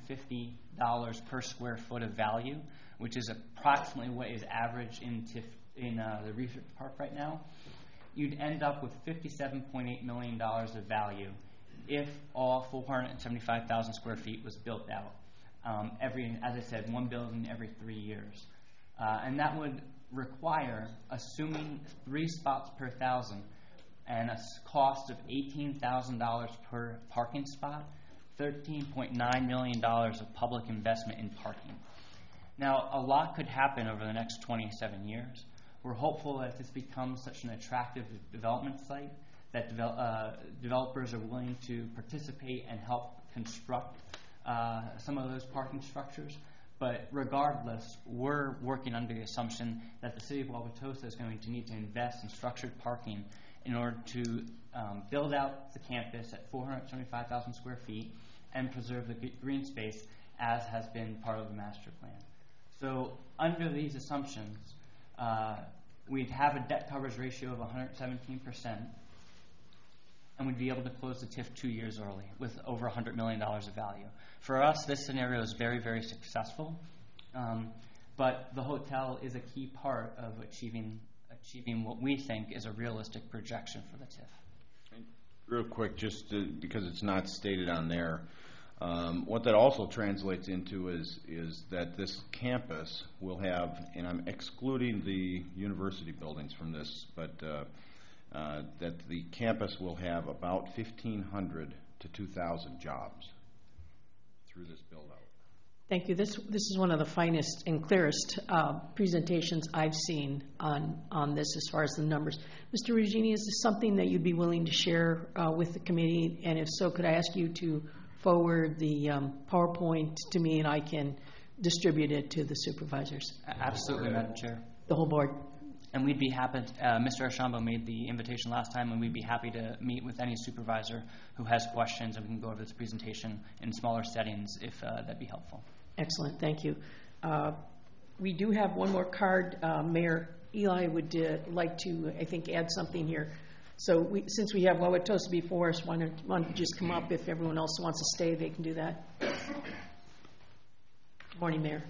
$150 per square foot of value, which is approximately what is average in TIF in the Research Park right now, you'd end up with $57.8 million of value if all 475,000 square feet was built out. As I said, one building every 3 years. And that would require, assuming 3 spots per 1,000, and a cost of $18,000 per parking spot, $13.9 million of public investment in parking. Now, a lot could happen over the next 27 years. We're hopeful that this becomes such an attractive development site that developers are willing to participate and help construct some of those parking structures. But regardless, we're working under the assumption that the city of Wauwatosa is going to need to invest in structured parking in order to build out the campus at 475,000 square feet and preserve the green space as has been part of the master plan. So under these assumptions, we'd have a debt coverage ratio of 117%, and we'd be able to close the TIF 2 years early with over $100 million of value. For us, this scenario is very, very successful, but the hotel is a key part of achieving what we think is a realistic projection for the TIF.
Real quick, just because it's not stated on there, what that also translates into is that this campus will have, and I'm excluding the university buildings from this, but that the campus will have about 1,500 to 2,000 jobs through this build-out.
Thank you. This is one of the finest and clearest presentations I've seen on this as far as the numbers. Mr. Regini, is this something that you'd be willing to share with the committee? And if so, could I ask you to forward the PowerPoint to me, and I can distributed to the supervisors?
Absolutely, Madam Chair.
The whole board?
And we'd be happy, Mr. Archambault made the invitation last time, and we'd be happy to meet with any supervisor who has questions, and we can go over this presentation in smaller settings if that'd be helpful.
Excellent, thank you. We do have one more card. Mayor Eli would like to, I think, add something here. So since we have Wauwatosa before us, why don't you just come up? If everyone else wants to stay, they can do that. Good morning, Mayor.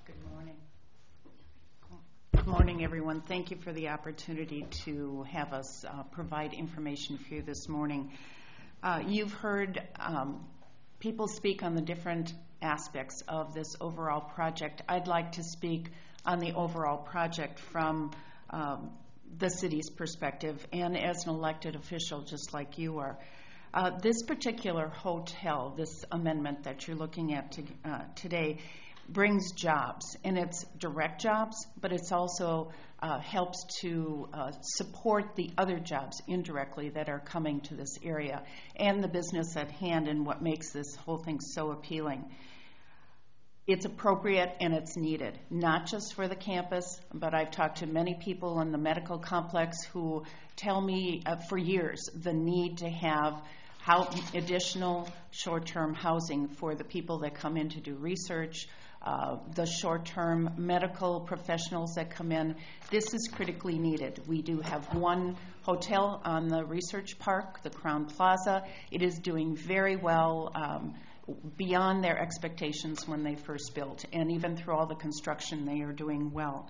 Good morning, everyone. Thank you for the opportunity to have us provide information for you this morning. You've heard people speak on the different aspects of this overall project. I'd like to speak on the overall project from the city's perspective and as an elected official, just like you are. This particular hotel, this amendment that you're looking at today, brings jobs, and it's direct jobs, but it's also helps to support the other jobs indirectly that are coming to this area and the business at hand, and what makes this whole thing so appealing. It's appropriate and it's needed, not just for the campus, but I've talked to many people in the medical complex who tell me for years the need to have additional short-term housing for the people that come in to do research, the short-term medical professionals that come in. This is critically needed. We do have one hotel on the research park, the Crown Plaza. It is doing very well, beyond their expectations when they first built, and even through all the construction, they are doing well.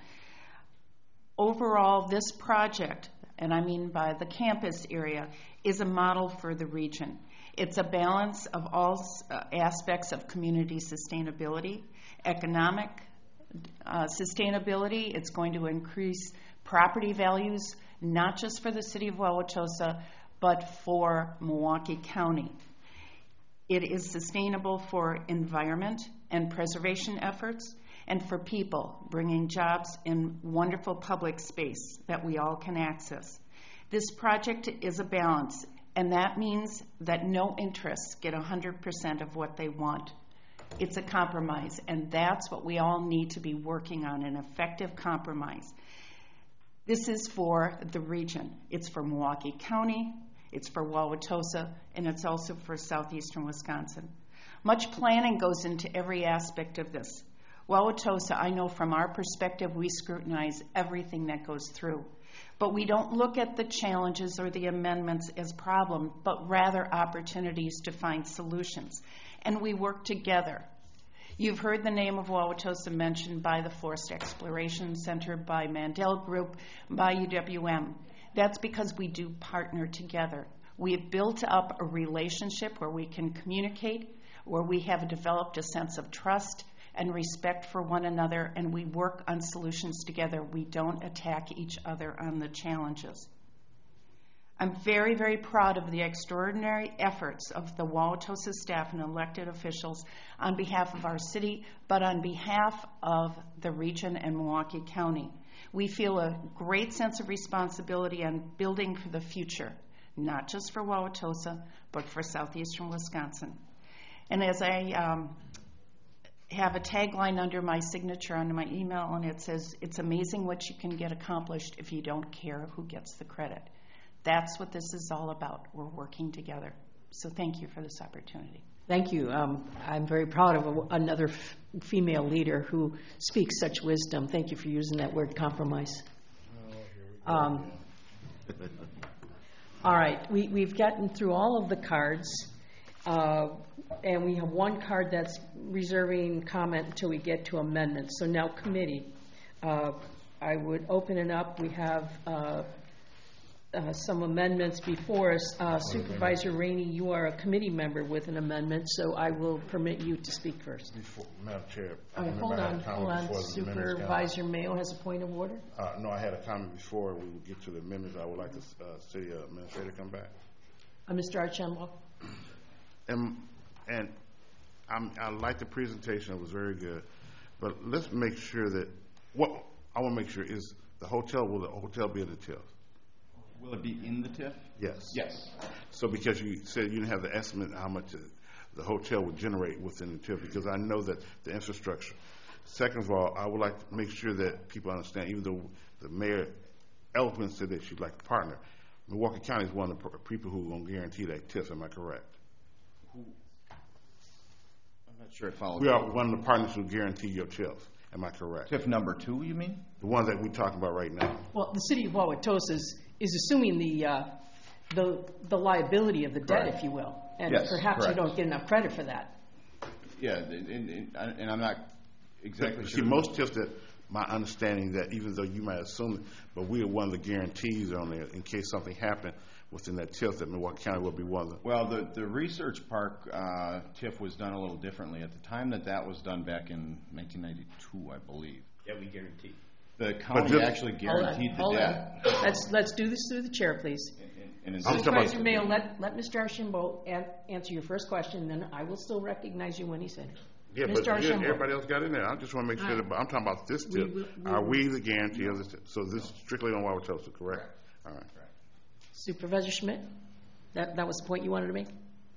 Overall, this project, and I mean by the campus area, is a model for the region. It's a balance of all aspects of community sustainability, economic sustainability. It's going to increase property values, not just for the city of Wauwatosa, but for Milwaukee County. It is sustainable for environment and preservation efforts, and for people, bringing jobs in wonderful public space that we all can access. This project is a balance, and that means that no interests get 100% of what they want. It's a compromise, and that's what we all need to be working on, an effective compromise. This is for the region. It's for Milwaukee County, it's for Wauwatosa, and it's also for southeastern Wisconsin. Much planning goes into every aspect of this. Wauwatosa, I know from our perspective, we scrutinize everything that goes through. But we don't look at the challenges or the amendments as problems, but rather opportunities to find solutions. And we work together. You've heard the name of Wauwatosa mentioned by the Forest Exploration Center, by Mandel Group, by UWM. That's because we do partner together. We have built up a relationship where we can communicate, where we have developed a sense of trust and respect for one another, and we work on solutions together. We don't attack each other on the challenges. I'm very, very proud of the extraordinary efforts of the Wauwatosa staff and elected officials on behalf of our city, but on behalf of the region and Milwaukee County. We feel a great sense of responsibility on building for the future, not just for Wauwatosa, but for southeastern Wisconsin. And as I have a tagline under my signature on my email, and it says, "It's amazing what you can get accomplished if you don't care who gets the credit." That's what this is all about. We're working together. So thank you for this opportunity.
Thank you. I'm very proud of another female leader who speaks such wisdom. Thank you for using that word, compromise. All right, we've gotten through all of the cards, and we have one card that's reserving comment until we get to amendments. So now committee. I would open it up. We have some amendments before us. Supervisor Rainey, you are a committee member with an amendment, so I will permit you to speak first.
Madam Chair.
Hold on. Supervisor Mayo has a point of order?
No, I had a comment before we would get to the amendments. I would like the city administrator to come back.
Mr. Archambault.
And I like the presentation. It was very good. But let's make sure that, what I want to make sure is will the hotel be in the TIF?
Will it be in the TIF?
Yes.
Yes.
So because you said you didn't have the estimate how much the hotel would generate within the TIF, because I know that the infrastructure, Second of all, I would like to make sure that people understand, even though the mayor eloquently said that she'd like to partner, Milwaukee County is one of the people who are going to guarantee that TIF. Am I correct?
I'm not sure I followed.
We are one of the partners who guarantee your TIF. Am I correct?
TIF number 2, you mean?
The one that we're talking about right now.
Well, the city of Wauwatosa is assuming the liability of the debt,
Correct.
if you will, and
Yes,
perhaps
correct.
you don't get enough credit for that.
Yeah, and I'm not exactly
See,
sure.
most TIFs that my understanding that even though you might assume it, but we are one of the guarantees on there in case something happened within that TIF, that Milwaukee County will be one of the.
Well, the Research Park TIF was done a little differently. At the time that was done back in 1992, I believe.
Yeah, we guarantee.
The county actually guaranteed the debt.
Let's do this through the chair, please.
And
Supervisor Mayo, let Mr. Archambault answer your first question, then I will still recognize you when he said it.
Yeah,
Mr.
but
Archambault.
everybody else got in there. I just want to make sure that I'm talking about this TIF. Are we the guarantee of this TIF? So this is strictly on Wauwatosa, correct? All right.
Supervisor Schmidt, that was the point you wanted to make?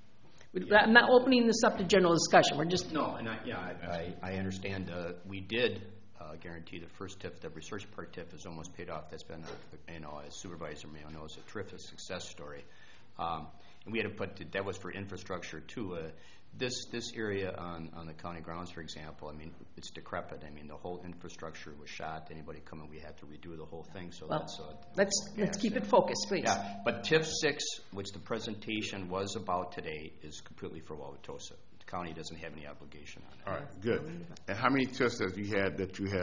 I'm not opening this up to general discussion. We're just
No, and I understand. We did guarantee the first TIF. The Research Park TIF is almost paid off. That's been, as Supervisor Mayo knows, a terrific success story. And we had to put that was for infrastructure too. This area on the county grounds, for example, I mean, it's decrepit. I mean, the whole infrastructure was shot. Anybody coming, we had to redo the whole thing. So
well,
that's
let's keep it focused, please.
Yeah, but TIF 6, which the presentation was about today, is completely for Wauwatosa. The county doesn't have any obligation on it.
All right, good. And how many TIFs have you had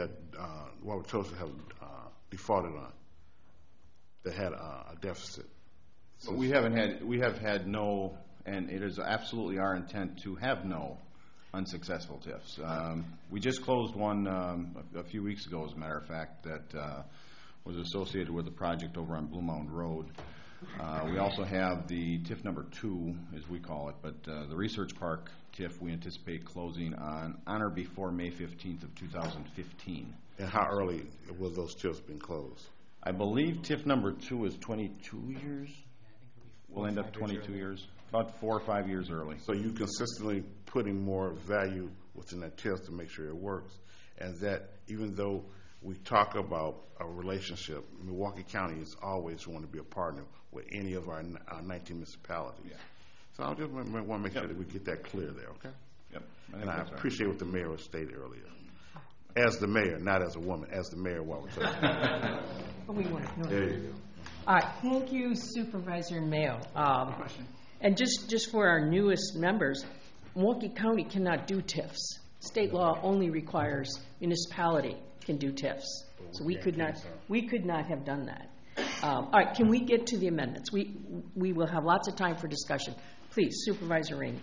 Wauwatosa have defaulted on that had a deficit?
But we have had no, and it is absolutely our intent to have no unsuccessful TIFs. We just closed one a few weeks ago, as a matter of fact, that was associated with a project over on Blue Mound Road. We also have the TIF number 2, as we call it, but the Research Park TIF we anticipate closing on or before May 15th of 2015.
And how early will those TIFs been closed?
I believe TIF number 2 is 22 years. We'll end up 22 years, about 4 or 5 years early.
So you consistently putting more value within that TIF to make sure it works, and that even though we talk about a relationship, Milwaukee County is always want to be a partner with any of our 19 municipalities. Yeah. So I just want to make sure that we get that clear there, okay?
Yep.
And I appreciate what the mayor stated earlier. As the mayor, not as a woman, as the mayor of Wauwatosa. There you go.
All right, thank you, Supervisor Mayo. And just for our newest members, Milwaukee County cannot do TIFs. State law only requires municipality can do TIFs. So we could not have done that. All right, can we get to the amendments? We will have lots of time for discussion. Please, Supervisor Rainey.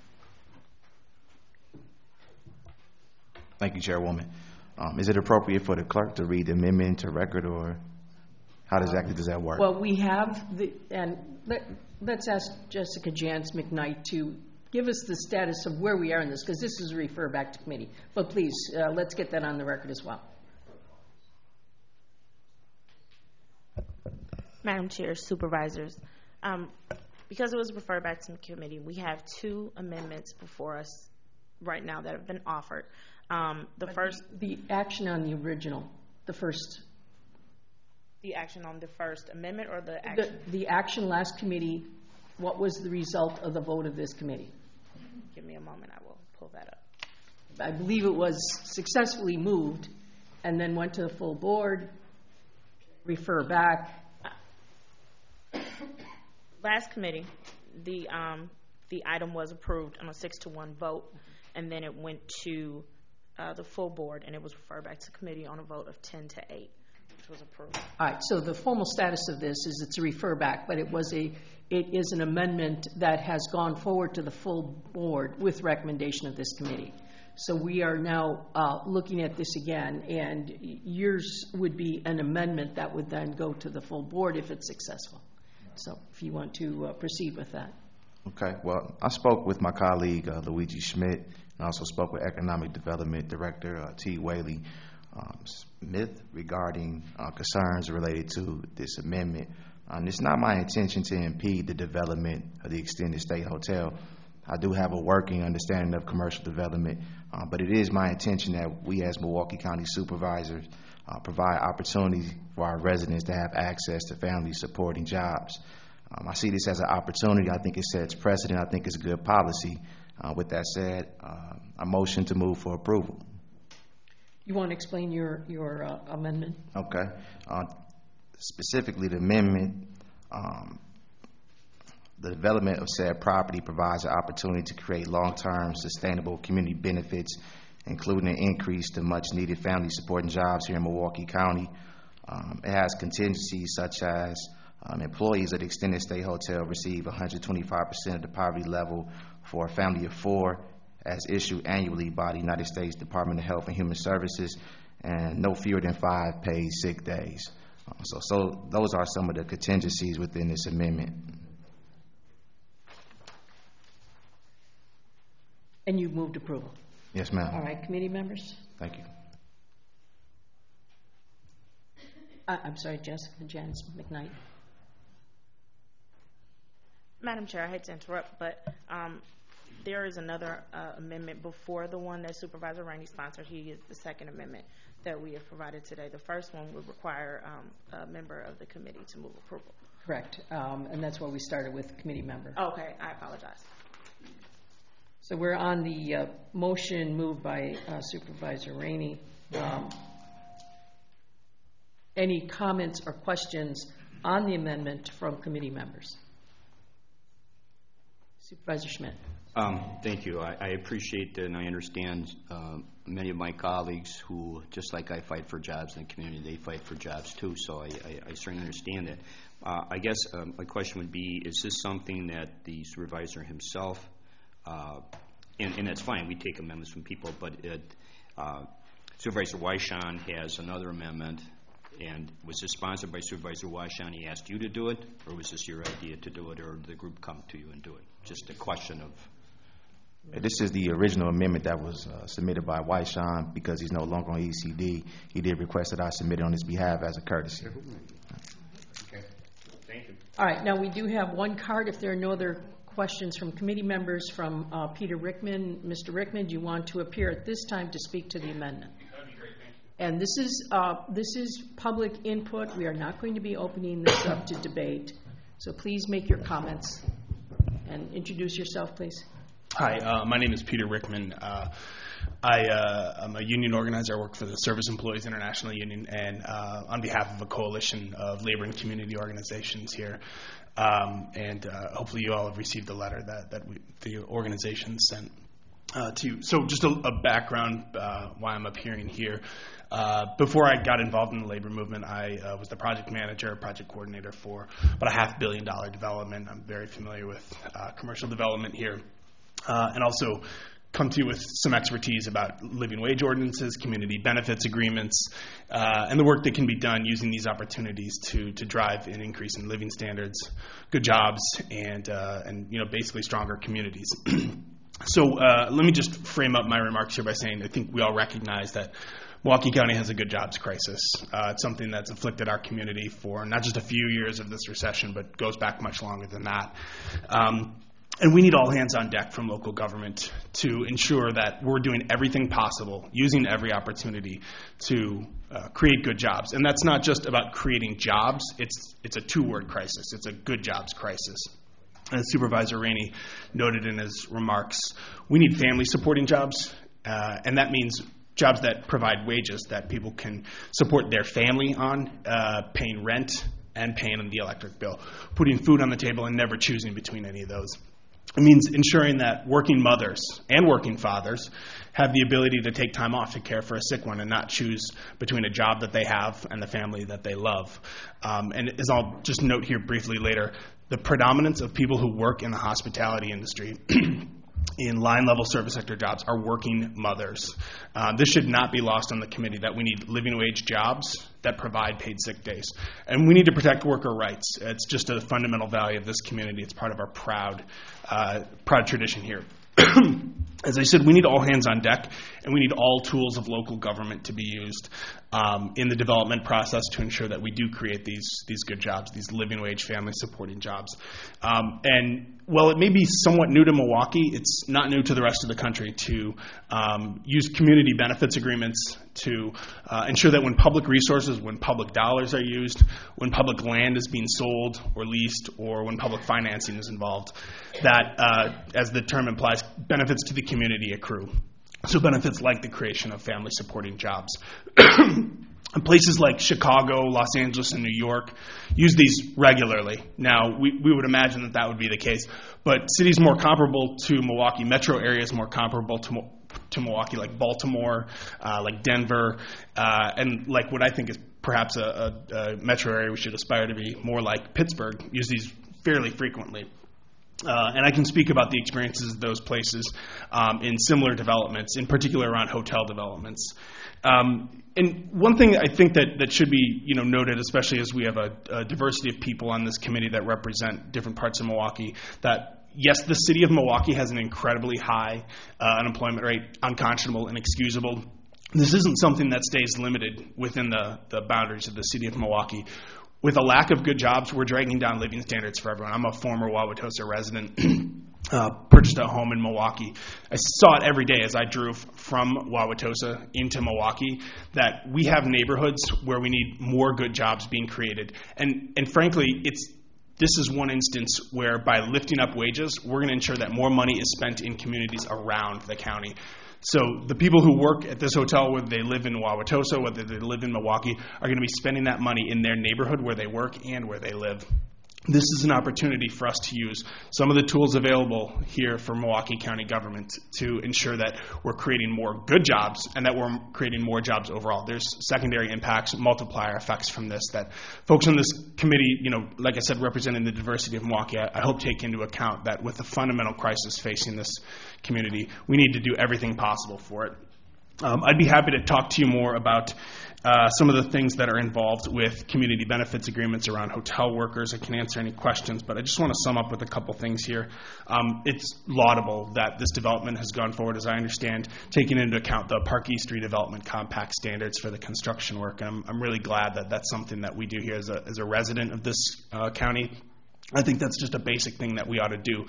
Thank you, Chairwoman. Is it appropriate for the clerk to read the amendment into record, or how exactly does that work?
Well, we have let's ask Jessica Jans McKnight to give us the status of where we are in this, because this is a refer back to committee. But please, let's get that on the record as well.
Madam Chair, Supervisors, because it was referred back to the committee, we have 2 amendments before us right now that have been offered.
The action on the original, the first.
The action on the first amendment, or the action?
The action last committee, what was the result of the vote of this committee?
Give me a moment, I will pull that up.
I believe it was successfully moved and then went to the full board, refer back.
Last committee, the item was approved on a 6-to-1 vote, and then it went to the full board, and it was referred back to committee on a vote of 10-8, which was approved.
All right, so the formal status of this is it's a refer back, but it is an amendment that has gone forward to the full board with recommendation of this committee. So we are now looking at this again, and yours would be an amendment that would then go to the full board if it's successful. So if you want to proceed with that.
Okay, well, I spoke with my colleague, Luigi Schmidt, and also spoke with Economic Development Director, T. Whaley Smith, regarding concerns related to this amendment. It's not my intention to impede the development of the extended stay hotel, I do have a working understanding of commercial development, but it is my intention that we as Milwaukee County supervisors provide opportunities for our residents to have access to family supporting jobs. I see this as an opportunity. I think it sets precedent. I think it's good policy. With that said, I motion to move for approval.
You want to explain your amendment?
Okay. Specifically, the amendment, the development of said property provides an opportunity to create long-term sustainable community benefits, including an increase to much-needed family supporting jobs here in Milwaukee County. It has contingencies such as employees at the Extended Stay Hotel receive 125% of the poverty level for a family of 4 as issued annually by the United States Department of Health and Human Services, and no fewer than 5 paid sick days. So those are some of the contingencies within this amendment.
And you've moved approval?
Yes, ma'am.
All right, committee members?
Thank you.
I'm sorry, Janice McKnight.
Madam Chair, I hate to interrupt, but there is another amendment before the one that Supervisor Rainey sponsored. He is the second amendment that we have provided today. The first one would require a member of the committee to move approval.
Correct, and that's why we started with committee member.
Okay, I apologize.
So we're on the motion moved by Supervisor Rainey. Any comments or questions on the amendment from committee members? Supervisor Schmidt.
Thank you. I appreciate and I understand many of my colleagues who, just like I fight for jobs in the community, they fight for jobs too, so I certainly understand that. I guess my question would be, is this something that the supervisor himself, and that's fine, we take amendments from people, but Supervisor Wyshawn has another amendment, and was this sponsored by Supervisor Wyshawn? He asked you to do it, or was this your idea to do it, or did the group come to you and do it? Just a question of...
This is the original amendment that was submitted by Wyshawn. Because he's no longer on ECD, he did request that I submit it on his behalf as a courtesy.
Okay. Thank you.
All right, now we do have one card. If there are no other questions from committee members, from Peter Rickman. Mr. Rickman, do you want to appear at this time to speak to the amendment?
That would be great, thank you.
And this is public input. We are not going to be opening this up to debate. So please make your comments and introduce yourself, please.
Hi, my name is Peter Rickman. I'm a union organizer. I work for the Service Employees International Union, and on behalf of a coalition of labor and community organizations here. Hopefully you all have received the letter that the organization sent to you. So just a background why I'm appearing here. Before I got involved in the labor movement, I was the project manager, project coordinator for about a $500 million development. I'm very familiar with commercial development here. And also come to you with some expertise about living wage ordinances, community benefits agreements, and the work that can be done using these opportunities to drive an increase in living standards, good jobs, and basically stronger communities. So let me just frame up my remarks here by saying I think we all recognize that Milwaukee County has a good jobs crisis. It's something that's afflicted our community for not just a few years of this recession, but goes back much longer than that. And we need all hands on deck from local government to ensure that we're doing everything possible, using every opportunity to create good jobs. And that's not just about creating jobs. It's a two-word crisis. It's a good jobs crisis. As Supervisor Rainey noted in his remarks, we need family-supporting jobs, and that means jobs that provide wages that people can support their family on, paying rent and paying on the electric bill, putting food on the table and never choosing between any of those. It means ensuring that working mothers and working fathers have the ability to take time off to care for a sick one and not choose between a job that they have and the family that they love. And as I'll just note here briefly later, the predominance of people who work in the hospitality industry in line-level service sector jobs are working mothers. This should not be lost on the committee that we need living wage jobs that provide paid sick days. And we need to protect worker rights. It's just a fundamental value of this community. It's part of our proud tradition here. As I said, we need all hands on deck, and we need all tools of local government to be used in the development process to ensure that we do create these good jobs, these living wage family supporting jobs. And while it may be somewhat new to Milwaukee, it's not new to the rest of the country to use community benefits agreements to ensure that when public resources, when public dollars are used, when public land is being sold or leased, or when public financing is involved, that, as the term implies, benefits to the community accrue. So benefits like the creation of family-supporting jobs. Places like Chicago, Los Angeles, and New York use these regularly. Now, we would imagine that would be the case, but cities more comparable to Milwaukee, metro areas more comparable to Milwaukee, like Baltimore, like Denver, and like what I think is perhaps a metro area we should aspire to be more like Pittsburgh, use these fairly frequently. And I can speak about the experiences of those places in similar developments, in particular around hotel developments. And one thing I think that should be noted, especially as we have a diversity of people on this committee that represent different parts of Milwaukee, that yes, the city of Milwaukee has an incredibly high unemployment rate, unconscionable, inexcusable. This isn't something that stays limited within the boundaries of the city of Milwaukee. With a lack of good jobs, we're dragging down living standards for everyone. I'm a former Wauwatosa resident, purchased a home in Milwaukee. I saw it every day as I drove from Wauwatosa into Milwaukee, that we have neighborhoods where we need more good jobs being created. And frankly, this is one instance where by lifting up wages, we're going to ensure that more money is spent in communities around the county. So the people who work at this hotel, whether they live in Wauwatosa, whether they live in Milwaukee, are going to be spending that money in their neighborhood where they work and where they live. This is an opportunity for us to use some of the tools available here for Milwaukee County government to ensure that we're creating more good jobs and that we're creating more jobs overall. There's secondary impacts, multiplier effects from this that folks on this committee, like I said, representing the diversity of Milwaukee, I hope take into account that with the fundamental crisis facing this community, we need to do everything possible for it. I'd be happy to talk to you more about some of the things that are involved with community benefits agreements around hotel workers. I can answer any questions, but I just want to sum up with a couple things here. It's laudable that this development has gone forward, as I understand, taking into account the Park East Redevelopment Compact standards for the construction work. And I'm really glad that that's something that we do here as a resident of this county. I think that's just a basic thing that we ought to do.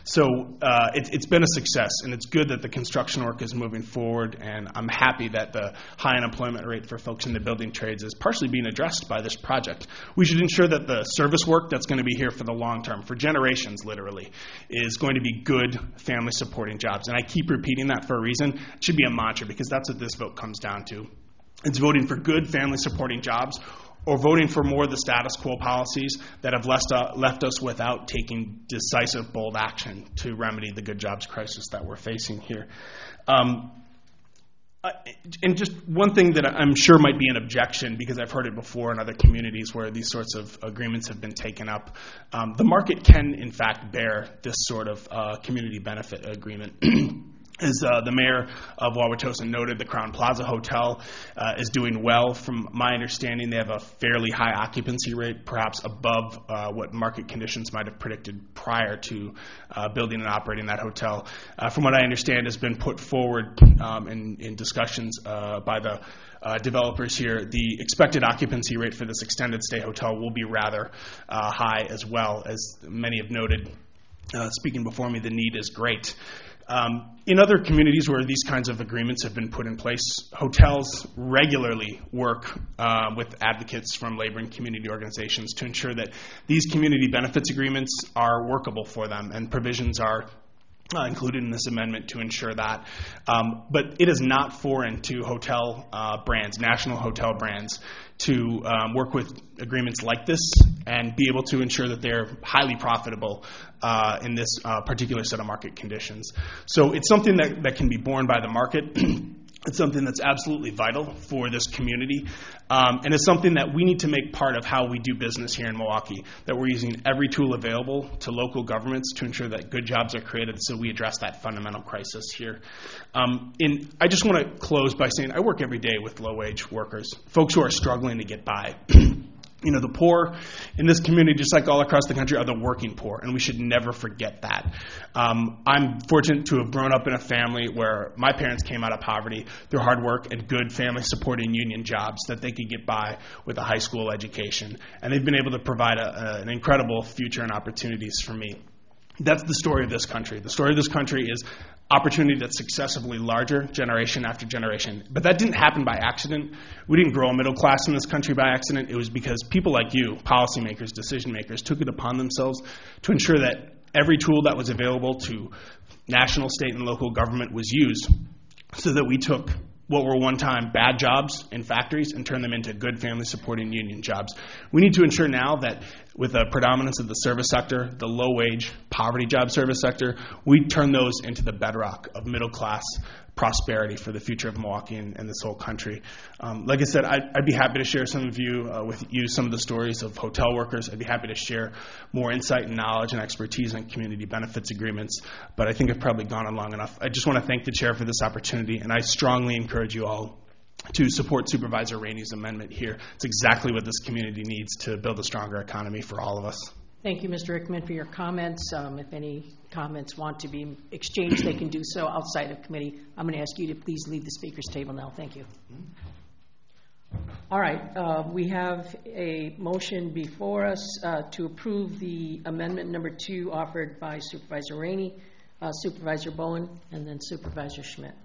So it's been a success, and it's good that the construction work is moving forward, and I'm happy that the high unemployment rate for folks in the building trades is partially being addressed by this project. We should ensure that the service work that's going to be here for the long term, for generations literally, is going to be good family-supporting jobs. And I keep repeating that for a reason. It should be a mantra, because that's what this vote comes down to. It's voting for good family-supporting jobs, or voting for more of the status quo policies that have left us without taking decisive, bold action to remedy the good jobs crisis that we're facing here. And just one thing that I'm sure might be an objection, because I've heard it before in other communities where these sorts of agreements have been taken up, the market can, in fact, bear this sort of community benefit agreement. As the mayor of Wauwatosa noted, the Crown Plaza Hotel is doing well. From my understanding, they have a fairly high occupancy rate, perhaps above what market conditions might have predicted prior to building and operating that hotel. From what I understand, has been put forward in discussions by the developers here, the expected occupancy rate for this extended stay hotel will be rather high as well. As many have noted, speaking before me, the need is great. In other communities where these kinds of agreements have been put in place, hotels regularly work with advocates from labor and community organizations to ensure that these community benefits agreements are workable for them, and provisions are included in this amendment to ensure that. But it is not foreign to hotel brands, national hotel brands, to work with agreements like this and be able to ensure that they're highly profitable in this particular set of market conditions. So it's something that can be borne by the market. It's something that's absolutely vital for this community, and it's something that we need to make part of how we do business here in Milwaukee, that we're using every tool available to local governments to ensure that good jobs are created so we address that fundamental crisis here. And I just want to close by saying I work every day with low-wage workers, folks who are struggling to get by. The poor in this community, just like all across the country, are the working poor, and we should never forget that. I'm fortunate to have grown up in a family where my parents came out of poverty through hard work and good family-supporting union jobs that they could get by with a high school education, and they've been able to provide an incredible future and opportunities for me. That's the story of this country. The story of this country is opportunity that's successively larger generation after generation. But that didn't happen by accident. We didn't grow a middle class in this country by accident. It was because people like you, policymakers, decision makers, took it upon themselves to ensure that every tool that was available to national, state, and local government was used so that we took what were one time bad jobs in factories and turn them into good family supporting union jobs. We need to ensure now that with the predominance of the service sector, the low wage, poverty job service sector, we turn those into the bedrock of middle class prosperity for the future of Milwaukee and this whole country. Like I said, I'd be happy to share some of the stories of hotel workers. I'd be happy to share more insight and knowledge and expertise in community benefits agreements, but I think I've probably gone on long enough. I just want to thank the chair for this opportunity, and I strongly encourage you all to support Supervisor Rainey's amendment here. It's exactly what this community needs to build a stronger economy for all of us.
Thank you, Mr. Rickman, for your comments. If any comments want to be exchanged, they can do so outside of committee. I'm going to ask you to please leave the speaker's table now. Thank you. All right. We have a motion before us to approve the amendment number 2 offered by Supervisor Rainey, Supervisor Bowen, and then Supervisor Schmidt.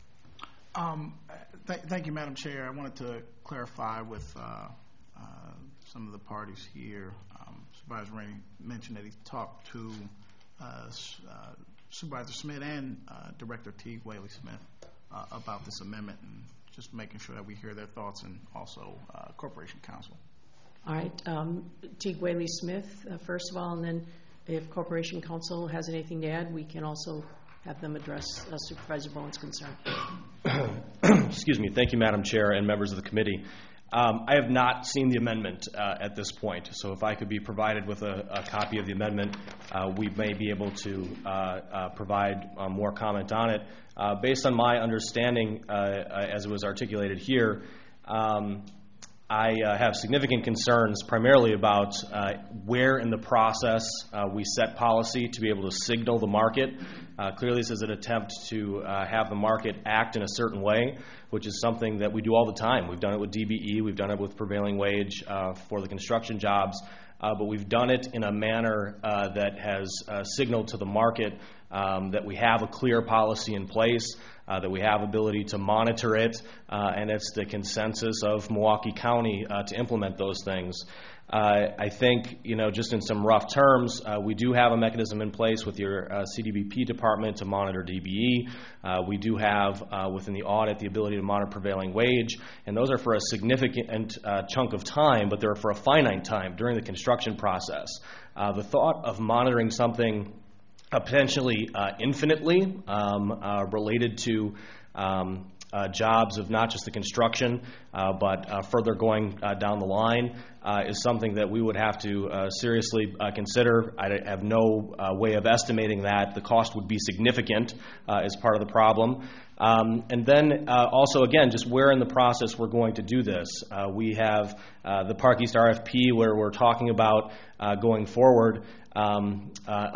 Thank you, Madam Chair. I wanted to clarify with some of the parties here. Supervisor Rainey mentioned that he talked to Supervisor Smith and Director Teague Whaley Smith about this amendment, and just making sure that we hear their thoughts, and also Corporation Counsel.
All right. Teague Whaley Smith, first of all, and then if Corporation Counsel has anything to add, we can also have them address Supervisor Bowen's concern.
Excuse me. Thank you, Madam Chair and members of the committee. I have not seen the amendment at this point, so if I could be provided with a copy of the amendment, we may be able to provide more comment on it. Based on my understanding, as it was articulated here, I have significant concerns primarily about where in the process we set policy to be able to signal the market. Clearly, this is an attempt to have the market act in a certain way, which is something that we do all the time. We've done it with DBE, we've done it with prevailing wage for the construction jobs, but we've done it in a manner that has signaled to the market that we have a clear policy in place, that we have ability to monitor it, and it's the consensus of Milwaukee County to implement those things. I think, just in some rough terms, we do have a mechanism in place with your CDBP department to monitor DBE. We do have, within the audit, the ability to monitor prevailing wage, and those are for a significant chunk of time, but they're for a finite time during the construction process. The thought of monitoring something potentially infinitely related to jobs of not just the construction, but further going down the line is something that we would have to seriously consider. I have no way of estimating that. The cost would be significant as part of the problem. And then also, again, just where in the process we're going to do this. We have the Park East RFP where we're talking about going forward in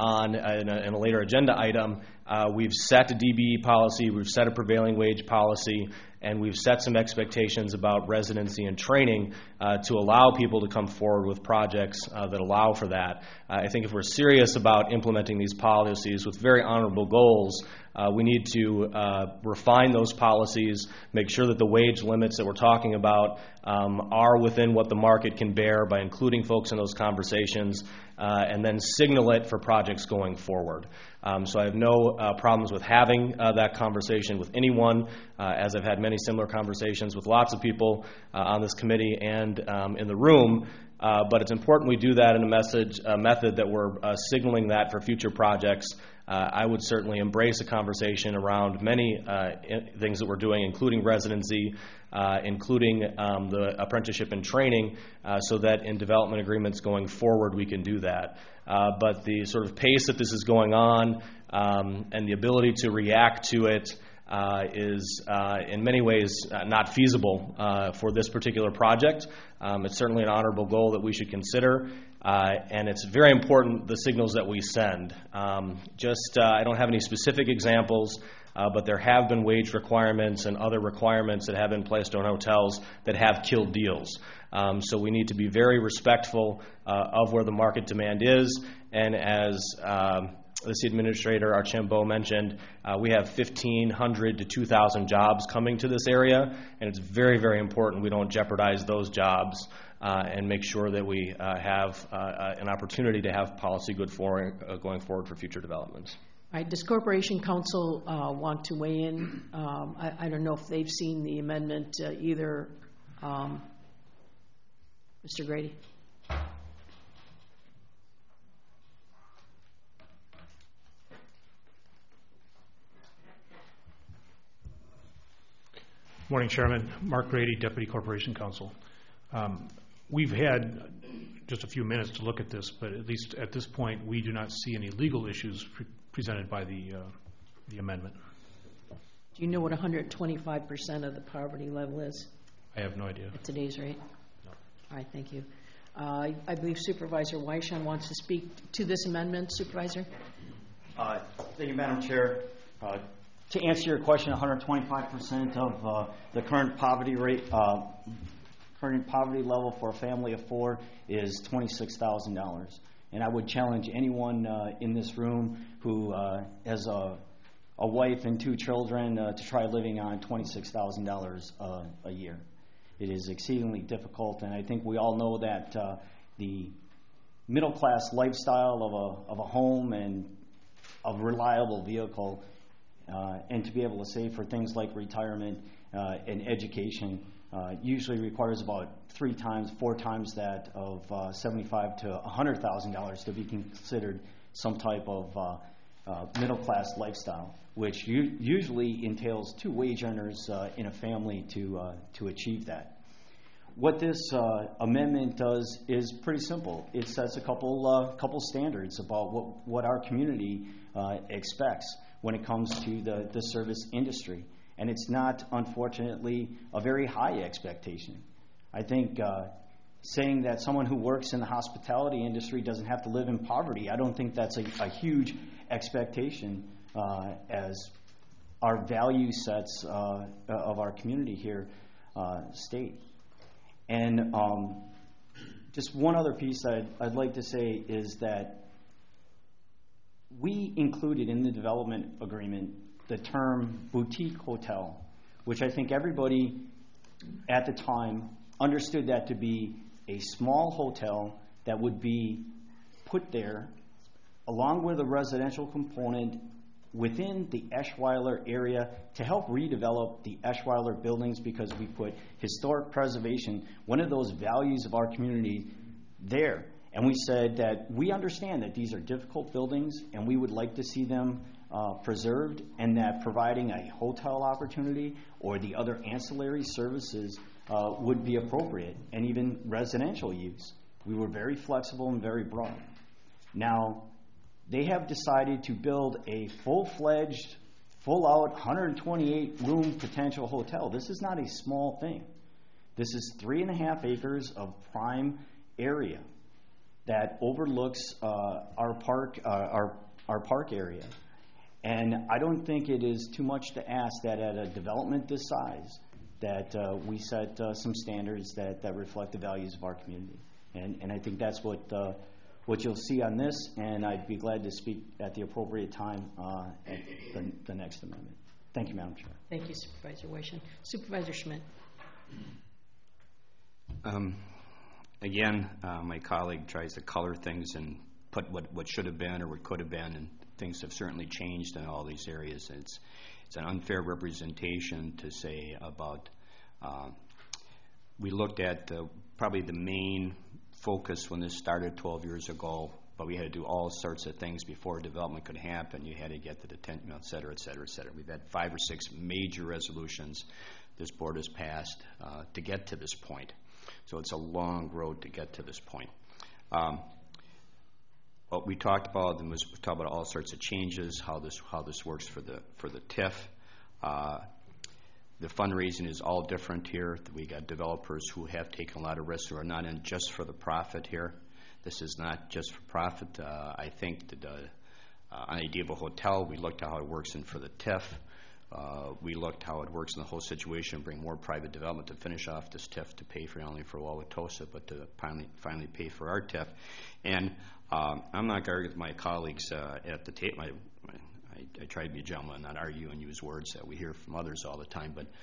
a later agenda item. We've set a DBE policy, we've set a prevailing wage policy, and we've set some expectations about residency and training to allow people to come forward with projects that allow for that. I think if we're serious about implementing these policies with very honorable goals, we need to refine those policies, make sure that the wage limits that we're talking about are within what the market can bear by including folks in those conversations, and then signal it for projects going forward. So I have no problems with having that conversation with anyone, as I've had many similar conversations with lots of people on this committee and in the room. But it's important we do that in a method that we're signaling that for future projects. I would certainly embrace a conversation around many things that we're doing, including residency, including the apprenticeship and training, so that in development agreements going forward we can do that. But the sort of pace that this is going on and the ability to react to it is in many ways not feasible for this particular project. It's certainly an honorable goal that we should consider. And it's very important, the signals that we send. I don't have any specific examples, but there have been wage requirements and other requirements that have been placed on hotels that have killed deals. So we need to be very respectful of where the market demand is, and as the city administrator, Archambault, mentioned, we have 1,500 to 2,000 jobs coming to this area, and it's very, very important we don't jeopardize those jobs and make sure that we have an opportunity to have policy going forward for future developments.
All right, does Corporation Council want to weigh in? I don't know if they've seen the amendment either. Mr. Grady.
Morning, Chairman. Mark Grady, Deputy Corporation Counsel. We've had just a few minutes to look at this, but at least at this point, we do not see any legal issues presented by the amendment.
Do you know what 125% of the poverty level is?
I have no idea.
At today's rate?
No.
All right, thank you. I believe Supervisor Weishan wants to speak to this amendment. Supervisor?
Thank you, Madam Chair. To answer your question, 125% of the current poverty rate, current poverty level for a family of four is $26,000. And I would challenge anyone in this room who has a wife and two children to try living on $26,000 a year. It is exceedingly difficult, and I think we all know that the middle-class lifestyle of a home and a reliable vehicle and to be able to save for things like retirement and education usually requires about 3 times, 4 times that of $75,000 to $100,000 to be considered some type of middle-class lifestyle, which usually entails 2 wage earners in a family to achieve that. What this amendment does is pretty simple. It sets a couple standards about what our community expects when it comes to the service industry. And it's not, unfortunately, a very high expectation. I think saying that someone who works in the hospitality industry doesn't have to live in poverty, I don't think that's a huge expectation as our value sets of our community here state. And just one other piece I'd like to say is that we included in the development agreement the term boutique hotel, which I think everybody at the time understood that to be a small hotel that would be put there along with a residential component within the Eschweiler area to help redevelop the Eschweiler buildings, because we put historic preservation, one of those values of our community, there. And we said that we understand that these are difficult buildings and we would like to see them preserved, and that providing a hotel opportunity or the other ancillary services would be appropriate, and even residential use. We were very flexible and very broad. Now, they have decided to build a full-fledged, full-out, 128-room potential hotel. This is not a small thing. This is 3.5 acres of prime area that overlooks our park area. And I don't think it is too much to ask that at a development this size that we set some standards that reflect the values of our community. And I think that's what you'll see on this, and I'd be glad to speak at the appropriate time at the next amendment. Thank you, Madam Chair.
Thank you, Supervisor Weishan. Supervisor Schmidt.
Again, my colleague tries to color things and put what should have been or what could have been, and things have certainly changed in all these areas. It's an unfair representation to say about, we looked at probably the main focus when this started 12 years ago, but we had to do all sorts of things before development could happen. You had to get the detention, et cetera, et cetera, et cetera. We've had 5 or 6 major resolutions this board has passed to get to this point. So it's a long road to get to this point. What we talked about was all sorts of changes, how this works for the TIF. The fundraising is all different here. We got developers who have taken a lot of risks, who are not in just for the profit here. This is not just for profit. I think that on the idea of a hotel, we looked at how it works in for the TIF. We looked how it works in the whole situation, bring more private development to finish off this TIF to pay for not only for Wauwatosa, but to finally pay for our TIF. And I'm not going to argue with my colleagues at the table. I try to be a gentleman, not argue and use words that we hear from others all the time. But,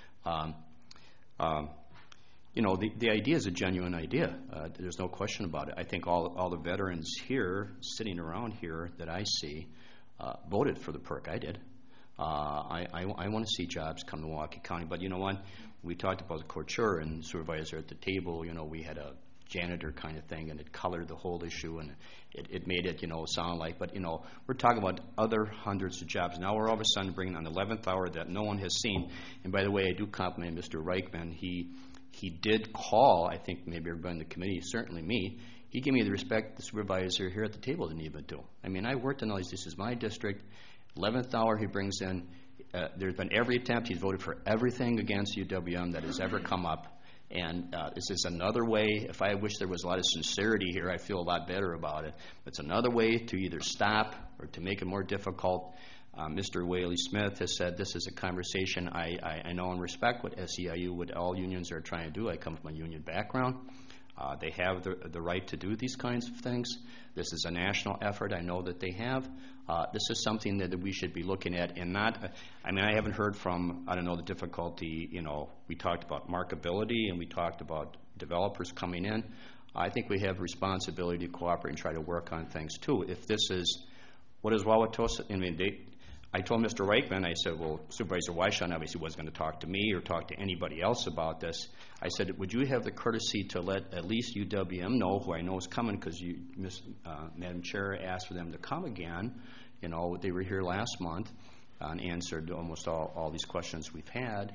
the idea is a genuine idea. There's no question about it. I think all the veterans here, sitting around here that I see, voted for the perk. I did. I want to see jobs come to Milwaukee County. But you know what? We talked about the couture and supervisor at the table. We had a janitor kind of thing, and it colored the whole issue, and it made it, sound like. But, we're talking about other hundreds of jobs. Now we're all of a sudden bringing on the 11th hour that no one has seen. And by the way, I do compliment Mr. Reichman. He did call, I think maybe everybody in the committee, certainly me. He gave me the respect the supervisor here at the table didn't even do. I mean, I worked in all these. This is my district. 11th hour he brings in. There's been every attempt. He's voted for everything against UWM that has ever come up. And this is another way. If I wish there was a lot of sincerity here, I feel a lot better about it. It's another way to either stop or to make it more difficult. Mr. Whaley Smith has said this is a conversation I know and respect what SEIU, what all unions are trying to do. I come from a union background. They have the right to do these kinds of things. This is a national effort. I know that they have. This is something that we should be looking at and not, I haven't heard from, the difficulty, we talked about marketability and we talked about developers coming in. I think we have a responsibility to cooperate and try to work on things too. If this is, what is Wauwatosa, I told Mr. Reichman, I said, well, Supervisor Weishon obviously wasn't going to talk to me or talk to anybody else about this. I said, would you have the courtesy to let at least UWM know, who I know is coming, because Madam Chair asked for them to come again. They were here last month and answered almost all these questions we've had.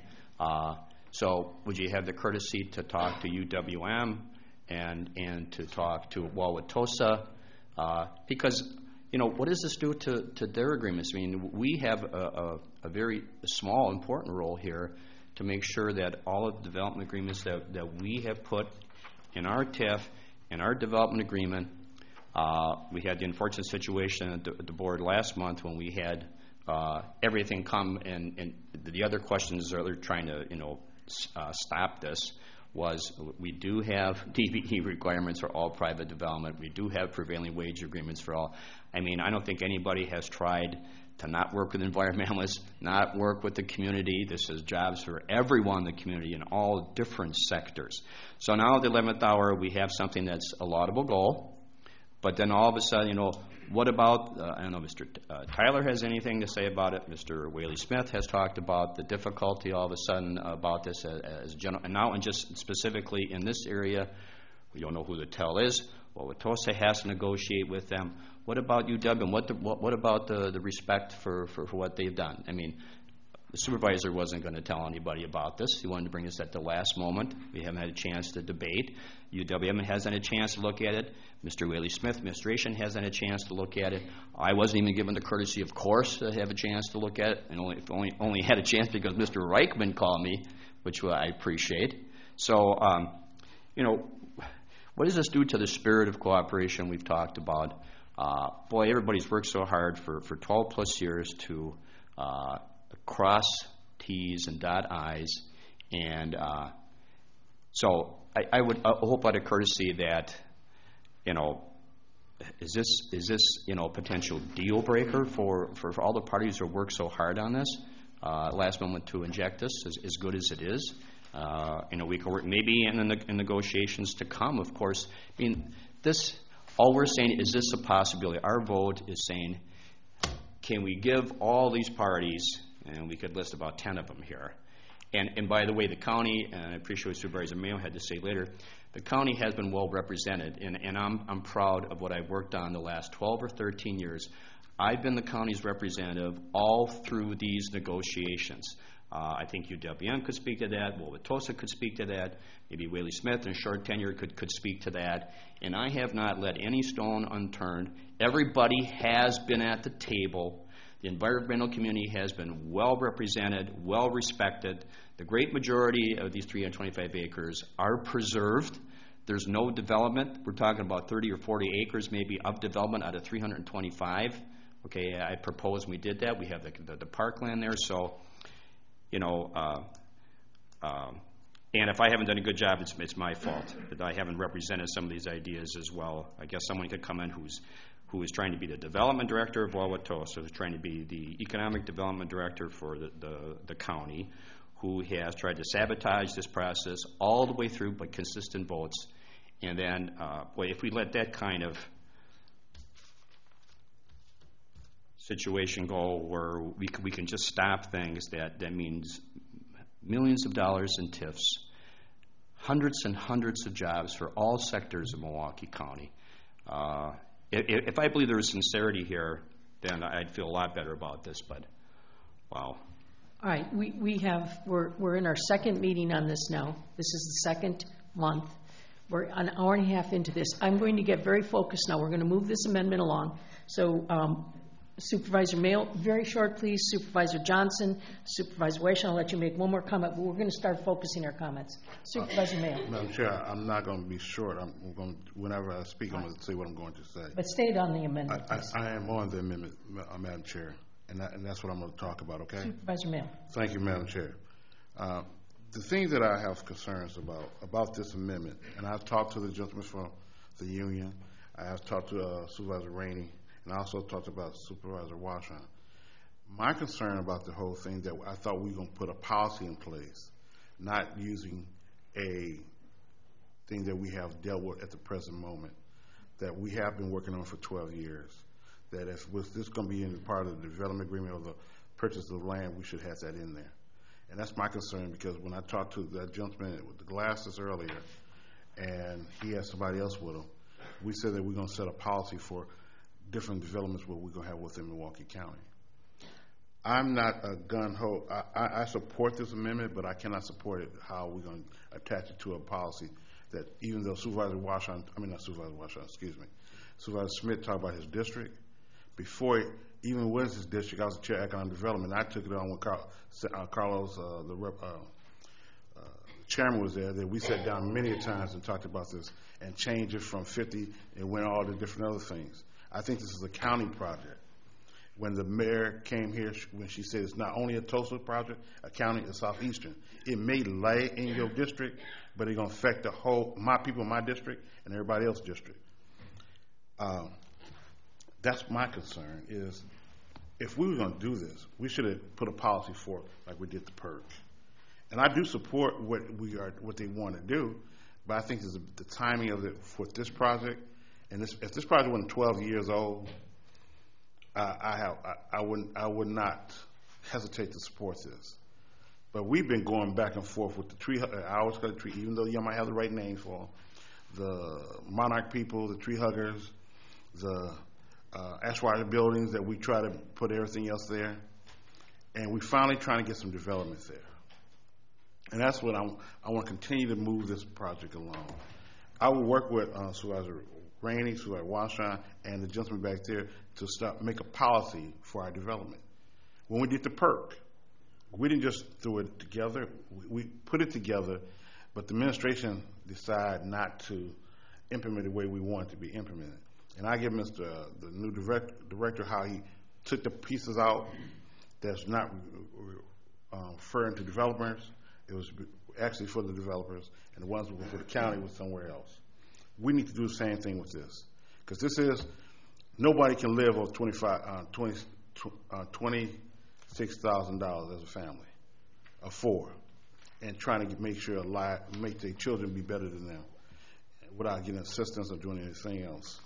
So would you have the courtesy to talk to UWM and to talk to Wauwatosa? Because what does this do to their agreements? We have a very small, important role here to make sure that all of the development agreements that we have put in our TIF, in our development agreement, we had the unfortunate situation at the board last month when we had everything come, and the other questions that they're trying to, stop this, was we do have DBE requirements for all private development. We do have prevailing wage agreements for all. I don't think anybody has tried to not work with environmentalists, not work with the community. This is jobs for everyone in the community in all different sectors. So now at the 11th hour, we have something that's a laudable goal, but then all of a sudden, what about, I don't know, Mr. Tyler has anything to say about it. Mr. Whaley Smith has talked about the difficulty all of a sudden about this as general, and now and just specifically in this area, we don't know who the tell is. Wauwatosa has to negotiate with them. What about UW? What about the respect for what they've done? The supervisor wasn't going to tell anybody about this. He wanted to bring this at the last moment. We haven't had a chance to debate. UWM hasn't had a chance to look at it. Mr. Whaley Smith administration hasn't had a chance to look at it. I wasn't even given the courtesy, of course, to have a chance to look at it, and only had a chance because Mr. Reichman called me, which I appreciate. So, what does this do to the spirit of cooperation we've talked about? Boy, everybody's worked so hard for 12 plus years to cross T's and dot I's, and so I would hope out of courtesy that, is this a potential deal breaker for all the parties who worked so hard on this last moment to inject this as good as it is? We can work maybe in the negotiations to come, of course. All we're saying is this a possibility. Our vote is saying, can we give all these parties, and we could list about 10 of them here. And by the way, the county, and I appreciate what Supervisor Mayo had to say later, the county has been well represented, and I'm proud of what I've worked on the last 12 or 13 years. I've been the county's representative all through these negotiations. I think UWM could speak to that. Wauwatosa could speak to that. Maybe Whaley Smith in a short tenure could speak to that. And I have not let any stone unturned. Everybody has been at the table. The environmental community has been well represented, well respected. The great majority of these 325 acres are preserved. There's no development. We're talking about 30 or 40 acres maybe of development out of 325. Okay, I propose we did that. We have the parkland there. So, And if I haven't done a good job, it's my fault that I haven't represented some of these ideas as well. I guess someone could come in who is trying to be the development director of Wauwatosa, who's trying to be the economic development director for the county, who has tried to sabotage this process all the way through by consistent votes. And then, if we let that kind of situation go where we can just stop things, that means millions of dollars in TIFs, hundreds and hundreds of jobs for all sectors of Milwaukee County. If I believe there was sincerity here, then I'd feel a lot better about this, but wow.
All right, we're in our second meeting on this now. This is the second month. We're an hour and a half into this. I'm going to get very focused now. We're going to move this amendment along. So Supervisor Mayo, very short, please. Supervisor Johnson, Supervisor Weish, I'll let you make one more comment, but we're going to start focusing our comments. Supervisor Mayo.
Madam Chair, I'm not going to be short. Whenever I speak, I'm going to say what I'm going to say.
But stay on the amendment,
I am on the amendment, Madam Chair, and that's what I'm going to talk about, okay?
Supervisor Mayo.
Thank you, Madam Chair. The thing that I have concerns about this amendment, and I've talked to the gentleman from the union, I have talked to Supervisor Rainey, and I also talked about Supervisor Washon. My concern about the whole thing that I thought we were going to put a policy in place, not using a thing that we have dealt with at the present moment, that we have been working on for 12 years, that if was this going to be in part of the development agreement or the purchase of land, we should have that in there. And that's my concern, because when I talked to that gentleman with the glasses earlier, and he had somebody else with him, we said that we're going to set a policy for different developments what we're going to have within Milwaukee County. I'm not a gun-ho. I support this amendment, but I cannot support it how we're going to attach it to a policy that even though Supervisor Smith talked about his district, before it even was his district, I was the chair of economic development. I took it on when Carlos, the chairman, was there, that we sat down many times and talked about this and changed it from 50 and went all the different other things. I think this is a county project. When the mayor came here, when she said it's not only a Tulsa project, a county, a Southeastern, it may lay in your district, but it's going to affect the whole, my people in my district and everybody else's district. That's my concern, is if we were going to do this, we should have put a policy for it like we did the purge. And I do support what they want to do, but I think the timing of it for this project, and if this project wasn't 12 years old, I would not hesitate to support this. But we've been going back and forth with the tree, I always call it tree, even though you might have the right name for them, the Monarch people, the tree huggers, the Ashwater buildings, that we try to put everything else there. And we're finally trying to get some development there. And that's what I want to continue to move this project along. I will work with Supervisor Rainey, Supervisor Washon, and the gentleman back there to make a policy for our development. When we did the PERC, we didn't just throw it together. We put it together, but the administration decided not to implement it the way we want it to be implemented. And I give the new director how he took the pieces out that's not referring to developers. It was actually for the developers, and the ones for the county was somewhere else. We need to do the same thing with this, because this is, nobody can live on $26,000 as a family of four, and trying to make sure make their children be better than them without getting assistance or doing anything else.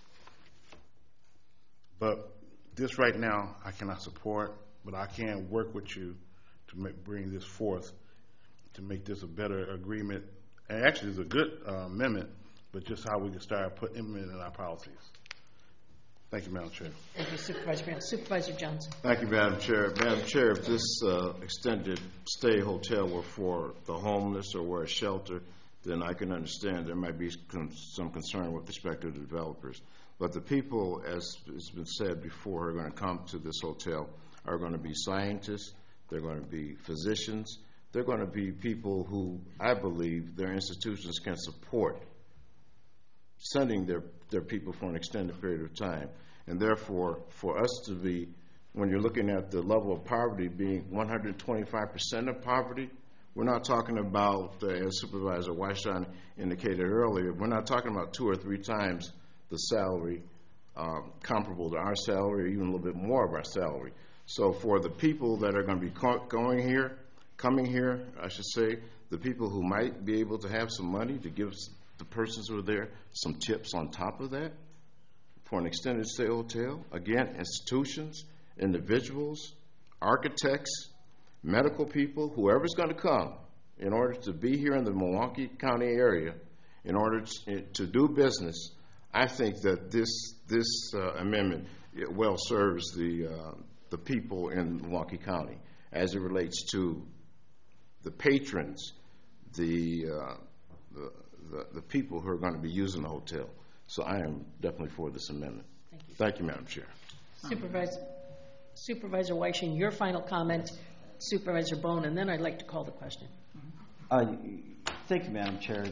But this right now I cannot support, but I can work with you to bring this forth to make this a better agreement. And actually it's a good amendment, but just how we can start implementing our policies. Thank you, Madam Chair.
Thank you, Supervisor Grant. Supervisor Johnson.
Thank you, Madam Chair. Madam Chair, if this extended stay hotel were for the homeless or were a shelter, then I can understand there might be some concern with respect to the developers. But the people, as has been said before, who are going to come to this hotel are going to be scientists, they're going to be physicians, they're going to be people who I believe their institutions can support sending their people for an extended period of time. And therefore, for us to be, when you're looking at the level of poverty being 125% of poverty, We're not talking about, as Supervisor Weisstein indicated earlier, we're not talking about 2 or 3 times the salary comparable to our salary, or even a little bit more of our salary. So for the people that are going to be coming here, I should say, the people who might be able to have some money to give the persons who are there some tips on top of that for an extended stay hotel. Again, institutions, individuals, architects, medical people, whoever's going to come in order to be here in the Milwaukee County area, in order to do business, I think that this amendment well serves the people in Milwaukee County as it relates to the patrons, the people who are going to be using the hotel. So I am definitely for this amendment. Thank you, Madam Chair.
Supervisor Weisstein, your final comment, Supervisor Bone, and then I'd like to call the question.
Thank you, Madam Chair.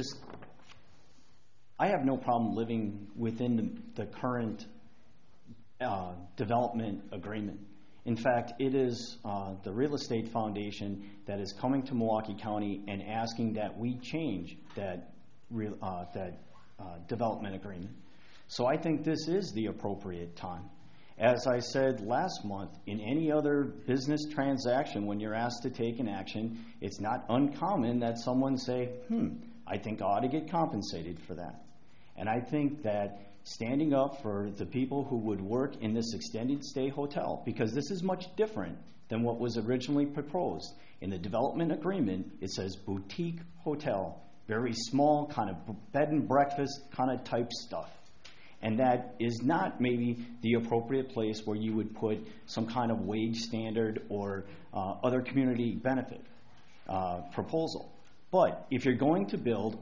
I have no problem living within the current development agreement. In fact, it is the Real Estate Foundation that is coming to Milwaukee County and asking that we change that development agreement. So I think this is the appropriate time. As I said last month, in any other business transaction, when you're asked to take an action, it's not uncommon that someone say, I think I ought to get compensated for that. And I think that standing up for the people who would work in this extended stay hotel, because this is much different than what was originally proposed. In the development agreement, it says boutique hotel, very small, kind of bed and breakfast kind of type stuff. And that is not maybe the appropriate place where you would put some kind of wage standard or other community benefit proposal. But if you're going to build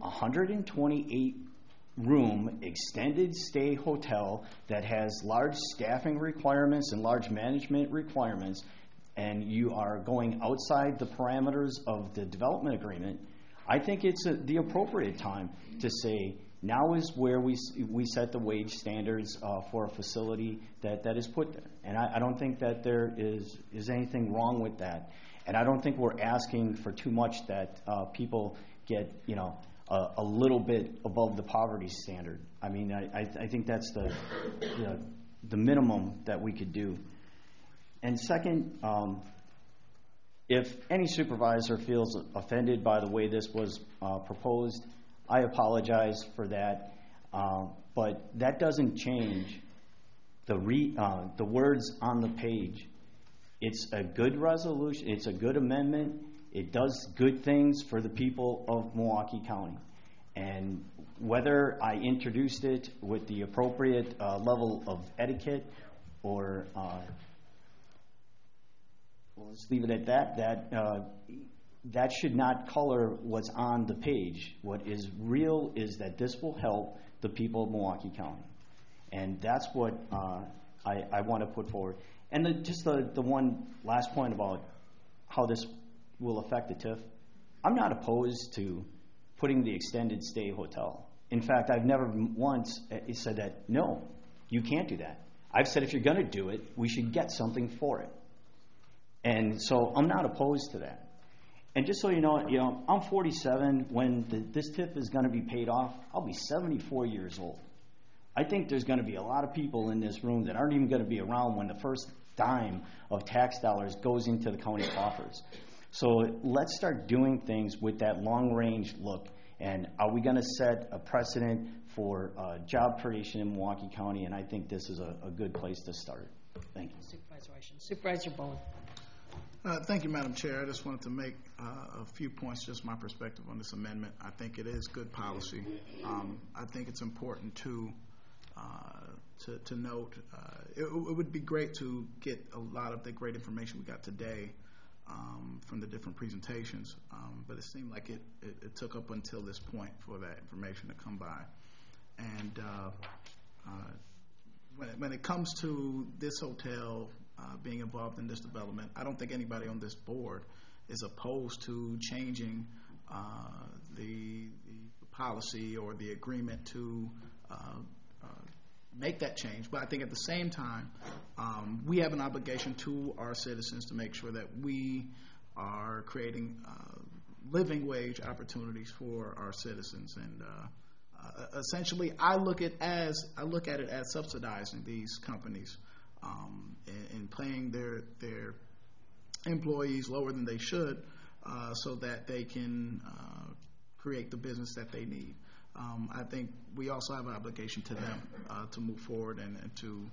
128-room extended stay hotel that has large staffing requirements and large management requirements, and you are going outside the parameters of the development agreement, I think it's the appropriate time to say, now is where we set the wage standards for a facility that is put there. And I don't think that there is anything wrong with that. And I don't think we're asking for too much that people get, a little bit above the poverty standard. I mean, I think that's the minimum that we could do. And second, if any supervisor feels offended by the way this was proposed, I apologize for that, but that doesn't change the words on the page. It's a good resolution. It's a good amendment. It does good things for the people of Milwaukee County. And whether I introduced it with the appropriate level of etiquette or let's leave it at that, that should not color what's on the page. What is real is that this will help the people of Milwaukee County. And that's what I want to put forward. And just the one last point about how this will affect the TIF. I'm not opposed to putting the extended stay hotel. In fact, I've never once said that, no, you can't do that. I've said if you're going to do it, we should get something for it. And so I'm not opposed to that. And just so you know, I'm 47. When this TIF is going to be paid off, I'll be 74 years old. I think there's going to be a lot of people in this room that aren't even going to be around when the first dime of tax dollars goes into the county coffers. So let's start doing things with that long-range look. And are we going to set a precedent for job creation in Milwaukee County? And I think this is a good place to start. Thank you.
Supervisor Bowen.
Thank you, Madam Chair. I just wanted to make a few points, just my perspective on this amendment. I think it is good policy. I think it's important to note it would be great to get a lot of the great information we got today from the different presentations, but it seemed like it took up until this point for that information to come by. And when it comes to this hotel being involved in this development, I don't think anybody on this board is opposed to changing the policy or the agreement to make that change. But I think at the same time, we have an obligation to our citizens to make sure that we are creating living wage opportunities for our citizens. And essentially, I look at it as subsidizing these companies and paying their employees lower than they should, so that they can create the business that they need. I think we also have an obligation to them to move forward and to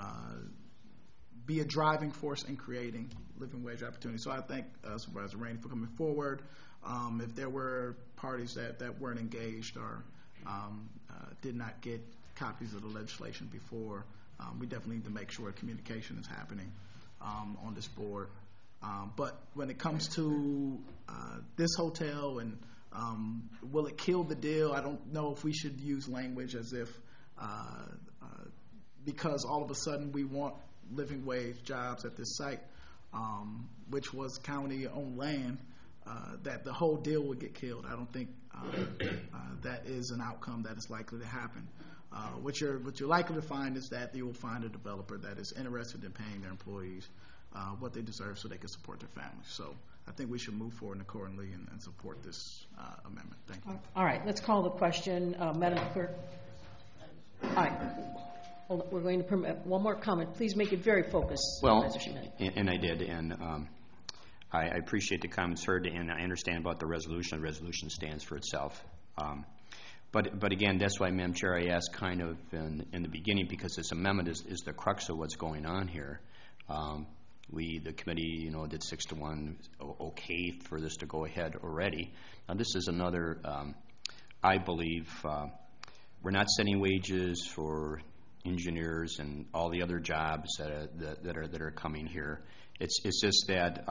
be a driving force in creating living wage opportunities. So I thank Supervisor Rainey for coming forward. If there were parties that weren't engaged or did not get copies of the legislation before, we definitely need to make sure communication is happening on this board. But when it comes to this hotel and will it kill the deal, I don't know if we should use language as if because all of a sudden we want living wage jobs at this site, which was county-owned land, that the whole deal would get killed. I don't think that is an outcome that is likely to happen. What you're likely to find is that you will find a developer that is interested in paying their employees what they deserve so they can support their families. So I think we should move forward accordingly and support this amendment. Thank you.
All right, let's call the question. Madam Clerk. All right. Hold on. We're going to permit one more comment. Please make it very focused.
Well, and I did, and I appreciate the comments heard, and I understand about the resolution. The resolution stands for itself. But again, that's why, Madam Chair, I asked kind of in the beginning, because this amendment is the crux of what's going on here. The committee, did 6-1 okay for this to go ahead already. Now, this is another, I believe, we're not setting wages for engineers and all the other jobs that are coming here. It's just that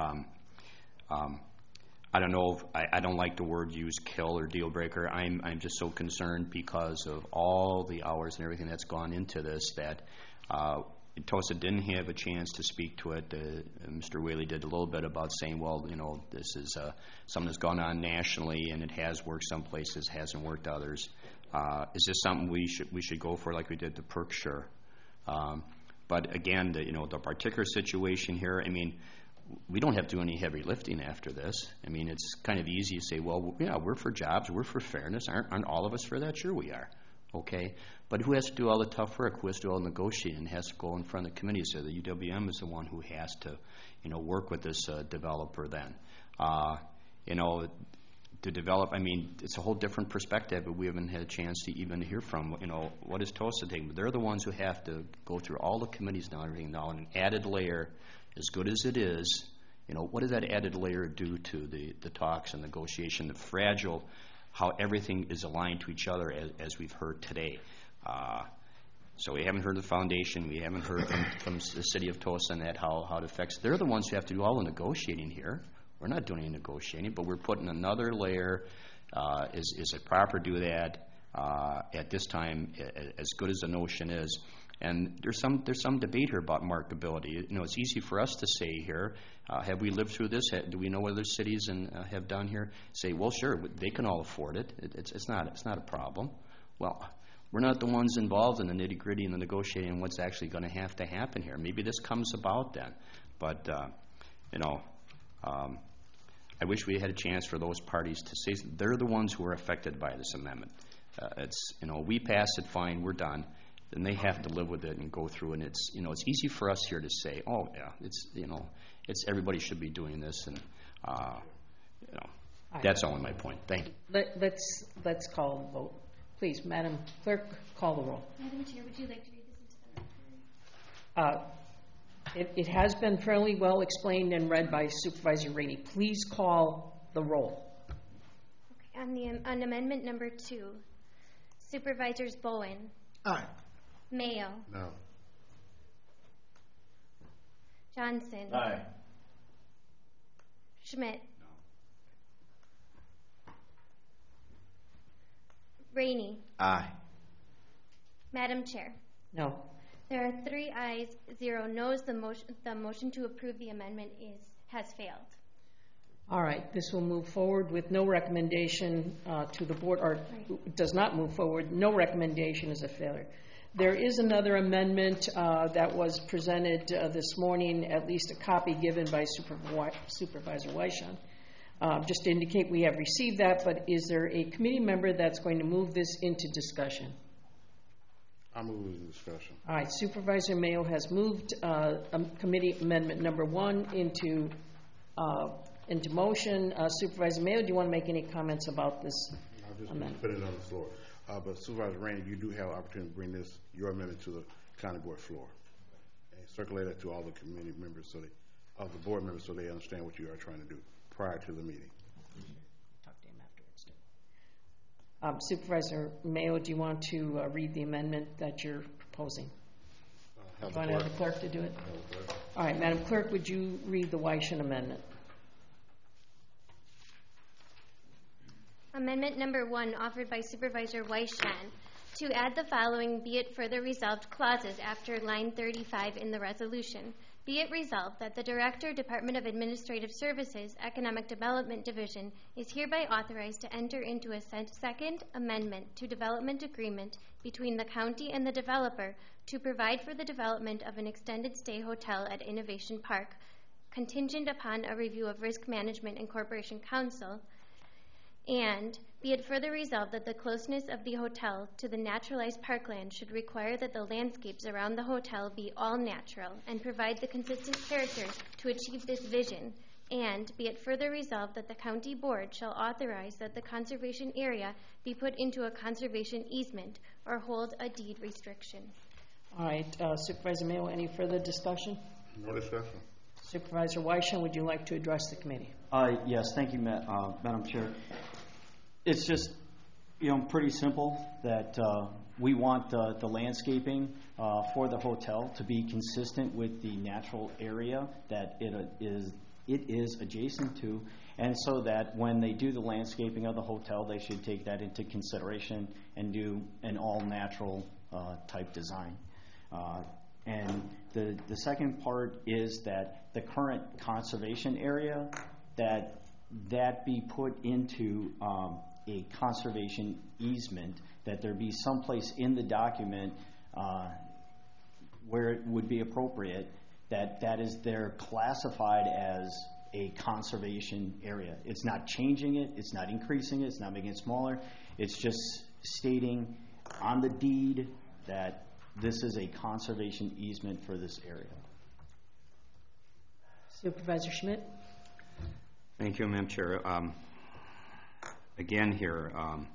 I don't know. I don't like the word used, kill or deal breaker. I'm just so concerned because of all the hours and everything that's gone into this that TOSA didn't have a chance to speak to it. Mr. Whaley did a little bit about saying, well, this is something that's gone on nationally and it has worked some places, hasn't worked others. Is this something we should go for like we did the PERC? Sure. But again, the particular situation here, I mean, we don't have to do any heavy lifting after this. I mean, it's kind of easy to say, well, yeah, we're for jobs, we're for fairness. Aren't all of us for that? Sure we are. Okay. But who has to do all the tough work? Who has to do all the negotiating? Has to go in front of the committee. So the UWM is the one who has to, work with this developer then. To develop, I mean, it's a whole different perspective, but we haven't had a chance to even hear from, what is TOSA taking? They're the ones who have to go through all the committees now and everything now, and an added layer, as good as it is, what does that added layer do to the talks and negotiation, the fragile, how everything is aligned to each other as we've heard today. So we haven't heard the foundation, we haven't heard from the city of TOSA and that how it affects. They're the ones who have to do all the negotiating here. We're not doing any negotiating, but we're putting another layer. Is it proper to do that at this time, as good as the notion is? And there's some debate here about marketability. It's easy for us to say here, have we lived through this? Do we know what other cities have done here? Say, well, sure, they can all afford it. It's not a problem. Well, we're not the ones involved in the nitty-gritty and the negotiating and what's actually going to have to happen here. Maybe this comes about then. But, I wish we had a chance for those parties to say they're the ones who are affected by this amendment. We pass it, fine, we're done. Then they have to live with it and go through. And it's easy for us here to say, oh yeah, it's everybody should be doing this, and that's only my point. Thank you.
Let's call the vote, please. Madam Clerk, call the roll.
Madam Chair, would you like to read this into the record?
It has been fairly well explained and read by Supervisor Rainey. Please call the roll.
Okay, on amendment number 2, Supervisors Bowen.
Aye.
Mayo.
No.
Johnson.
Aye.
Schmidt. No. Rainey.
Aye.
Madam Chair.
No.
There are 3 ayes, 0 noes. The motion to approve the amendment has failed.
All right. This will move forward with no recommendation to the board, or does not move forward. No recommendation is a failure. There is another amendment that was presented this morning, at least a copy given by Supervisor Weishon. Just to indicate we have received that, but is there a committee member that's going to move this into discussion?
I'll move the discussion.
All right, Supervisor Mayo has moved committee amendment number 1 into motion. Supervisor Mayo, do you want to make any comments about this amendment?
Put it on the floor. But Supervisor Rainey, you do have an opportunity to bring your amendment to the county board floor and circulate it to all the committee members, the board members, so they understand what you are trying to do prior to the meeting.
Talk to him afterwards. Supervisor Mayo, do you want to read the amendment that you're proposing? Do you want to have the clerk to do it? All right, Madam Clerk, would you read the Weishon amendment?
Amendment number 1, offered by Supervisor Weishon, to add the following "be it further resolved" clauses after line 35 in the resolution. Be it resolved that the Director, Department of Administrative Services, Economic Development Division, is hereby authorized to enter into a second amendment to development agreement between the county and the developer to provide for the development of an extended stay hotel at Innovation Park, contingent upon a review of Risk Management and Corporation Council. And be it further resolved that the closeness of the hotel to the naturalized parkland should require that the landscapes around the hotel be all natural and provide the consistent character to achieve this vision. And be it further resolved that the county board shall authorize that the conservation area be put into a conservation easement or hold a deed restriction.
All right, Supervisor Mayo, any further discussion?
No discussion.
Supervisor Weishon, would you like to address the committee?
Yes, thank you, Madam Chair. It's just, pretty simple that we want the landscaping for the hotel to be consistent with the natural area that it is adjacent to, and so that when they do the landscaping of the hotel, they should take that into consideration and do an all-natural type design. And the second part is that the current conservation area, that be put into a conservation easement, that there be someplace in the document where it would be appropriate that is there classified as a conservation area. It's not changing it, it's not increasing it, it's not making it smaller. It's just stating on the deed that this is a conservation easement for this area.
Supervisor Schmidt.
Thank you, Madam Chair. Again here,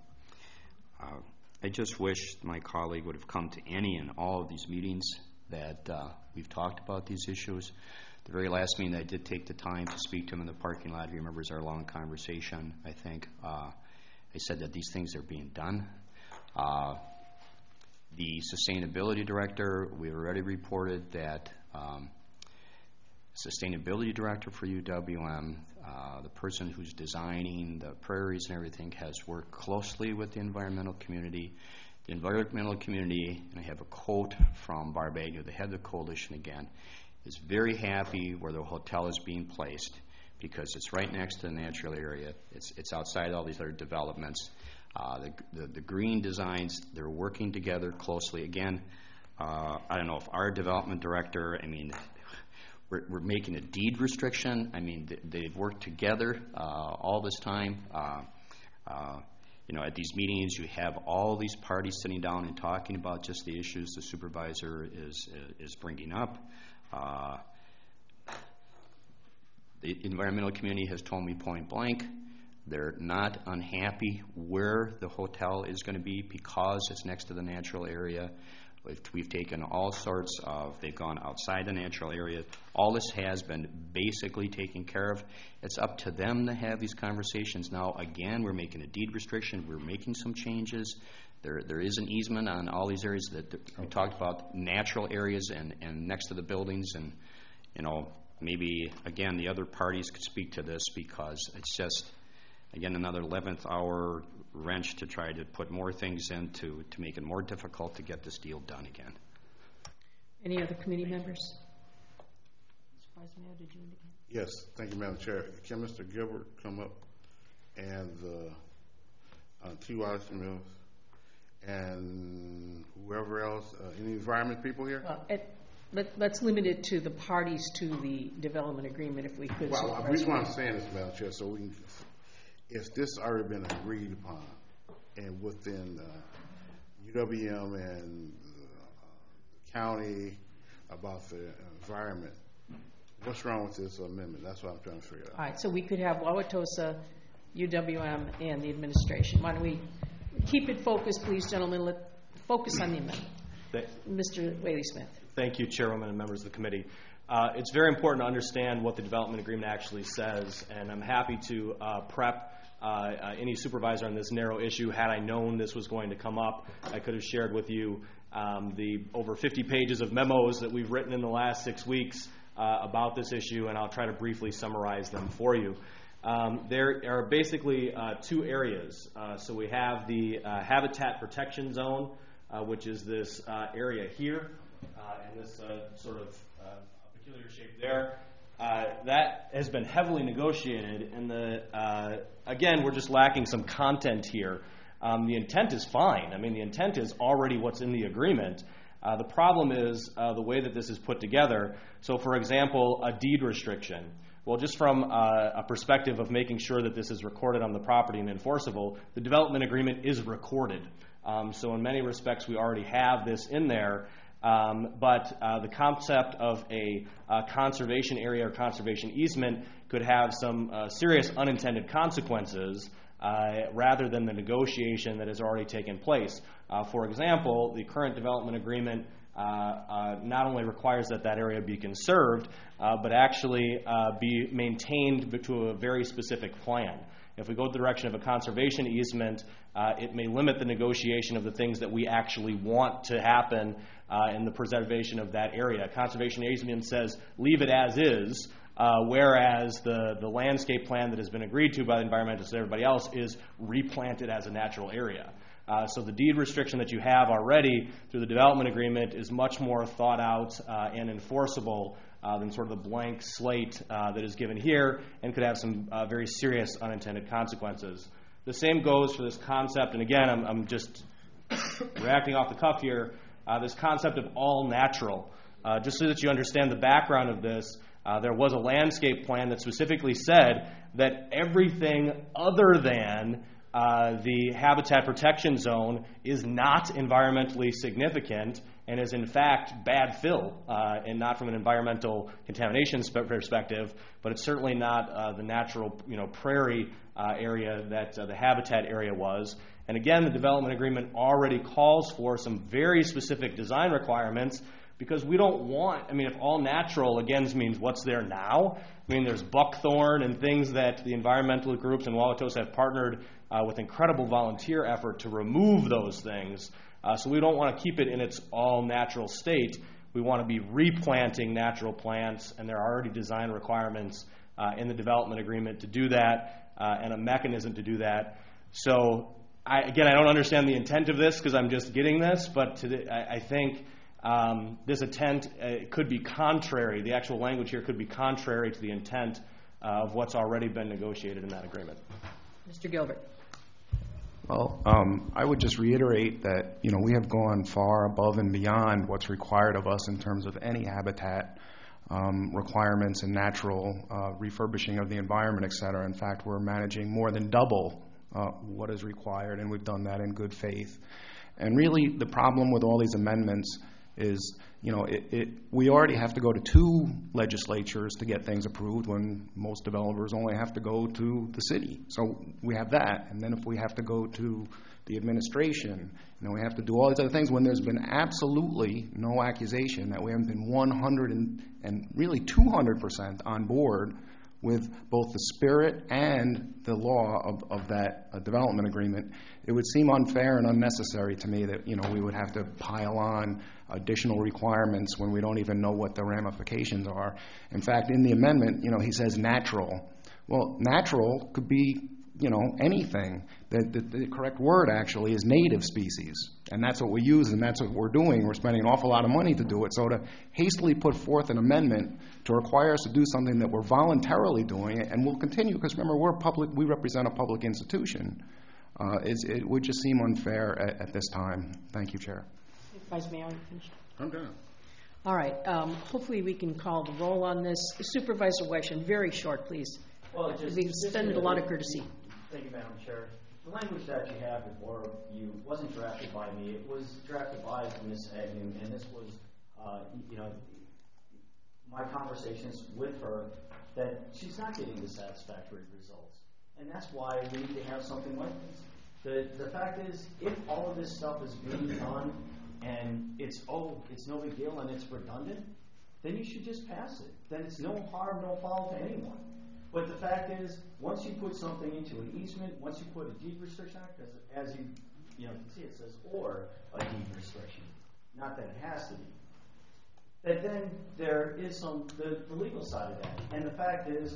I just wish my colleague would have come to any and all of these meetings that we've talked about these issues. The very last meeting, I did take the time to speak to him in the parking lot. He remembers our long conversation, I think. I said that these things are being done. The sustainability director, we already reported that sustainability director for UWM, the person who's designing the prairies and everything, has worked closely with the environmental community. The environmental community, and I have a quote from Barb Agnew, the head of the coalition again, is very happy where the hotel is being placed because it's right next to the natural area. It's outside all these other developments. The green designs, they're working together closely. Again, I don't know if our development director, we're making a deed restriction. They've worked together all this time. At these meetings, you have all these parties sitting down and talking about just the issues the supervisor is bringing up. The environmental community has told me point blank, they're not unhappy where the hotel is going to be because it's next to the natural area. We've taken all sorts of, they've gone outside the natural area. All this has been basically taken care of. It's up to them to have these conversations. Now, again, we're making a deed restriction. We're making some changes. There is an easement on all these areas that we talked about, natural areas and next to the buildings. And, maybe, again, the other parties could speak to this because it's just, again, another 11th hour wrench to try to put more things in to make it more difficult to get this deal done again.
Any other committee members? Supervisor Mayo, did you indicate?
Yes, thank you, Madam Chair. Can Mr. Gilbert come up and T. Wallace Mills and whoever else, any environment people here?
Let's limit it to the parties to the development agreement, if we could.
Well, the reason why I'm saying this, Madam Chair, so we can, if this already been agreed upon, and within UWM and the county about the environment, what's wrong with this amendment? That's what I'm trying to figure out.
All right, so we could have Wauwatosa, UWM, and the administration. Why don't we keep it focused, please, gentlemen? Let's focus on the amendment. Mr. Whaley-Smith.
Thank you, Chairwoman and members of the committee. It's very important to understand what the development agreement actually says, and I'm happy to prep any supervisor on this narrow issue. Had I known this was going to come up, I could have shared with you the over 50 pages of memos that we've written in the last 6 weeks about this issue, and I'll try to briefly summarize them for you. There are basically two areas. So we have the habitat protection zone, which is this area here, and this sort of peculiar shape there. That has been heavily negotiated, and again, we're just lacking some content here. The intent is fine. I mean, the intent is already what's in the agreement. The problem is the way that this is put together. So, for example, a deed restriction. Well, just from a perspective of making sure that this is recorded on the property and enforceable, the development agreement is recorded. So in many respects, we already have this in there. But the concept of a conservation area or conservation easement could have some serious unintended consequences rather than the negotiation that has already taken place. For example, the current development agreement not only requires that that area be conserved, but actually be maintained to a very specific plan. If we go the direction of a conservation easement, it may limit the negotiation of the things that we actually want to happen in the preservation of that area. A conservation easement says leave it as is, whereas the landscape plan that has been agreed to by the environmentalists and everybody else is replanted as a natural area. So the deed restriction that you have already through the development agreement is much more thought out and enforceable than sort of the blank slate that is given here, and could have some very serious unintended consequences. The same goes for this concept, and again, I'm just reacting off the cuff here, this concept of all natural. Just so that you understand the background of this, there was a landscape plan that specifically said that everything other than the habitat protection zone is not environmentally significant and is in fact bad fill, and not from an environmental contamination perspective, but it's certainly not the natural prairie area that the habitat area was. And again, the development agreement already calls for some very specific design requirements, because we don't want, if all natural, again, means what's there now. There's buckthorn and things that the environmental groups in Wauwatosa have partnered with incredible volunteer effort to remove those things. So we don't want to keep it in its all-natural state. We want to be replanting natural plants, and there are already design requirements in the development agreement to do that, and a mechanism to do that. So, I don't understand the intent of this because I'm just getting this, but I think this intent could be contrary. The actual language here could be contrary to the intent of what's already been negotiated in that agreement.
Mr. Gilbert.
Well, I would just reiterate that, we have gone far above and beyond what's required of us in terms of any habitat requirements and natural refurbishing of the environment, et cetera. In fact, we're managing more than double what is required, and we've done that in good faith. And really, the problem with all these amendments is, we already have to go to 2 legislatures to get things approved when most developers only have to go to the city. So we have that. And then if we have to go to the administration, we have to do all these other things when there's been absolutely no accusation that we haven't been 100 and really 200% on board with both the spirit and the law of that development agreement. It would seem unfair and unnecessary to me that we would have to pile on additional requirements when we don't even know what the ramifications are. In fact, in the amendment, he says natural. Well, natural could be anything. The correct word actually is native species, and that's what we use, and that's what we're doing. We're spending an awful lot of money to do it. So to hastily put forth an amendment to require us to do something that we're voluntarily doing, and we'll continue, because remember, we represent a public institution. It would just seem unfair at this time. Thank you, Chair.
Vice Mayor, are you finished?
I'm done.
All right. Hopefully we can call the roll on this. Supervisor Wexton, very short, please.
Well,
We've extended a lot of courturcy.
Thank you, Madam Chair. The language that you have before you wasn't drafted by me. It was drafted by Ms. Agnew, and this was, my conversations with her, that she's not getting the satisfactory results. And that's why we need to have something like this. The fact is, if all of this stuff is being done and it's no big deal and it's redundant, then you should just pass it. Then it's no harm, no foul to anyone. But the fact is, once you put something into an easement, once you put a deed restriction on it, as you can see, it says or a deed restriction, not that it has to be. That then there is the legal side of that. And the fact is,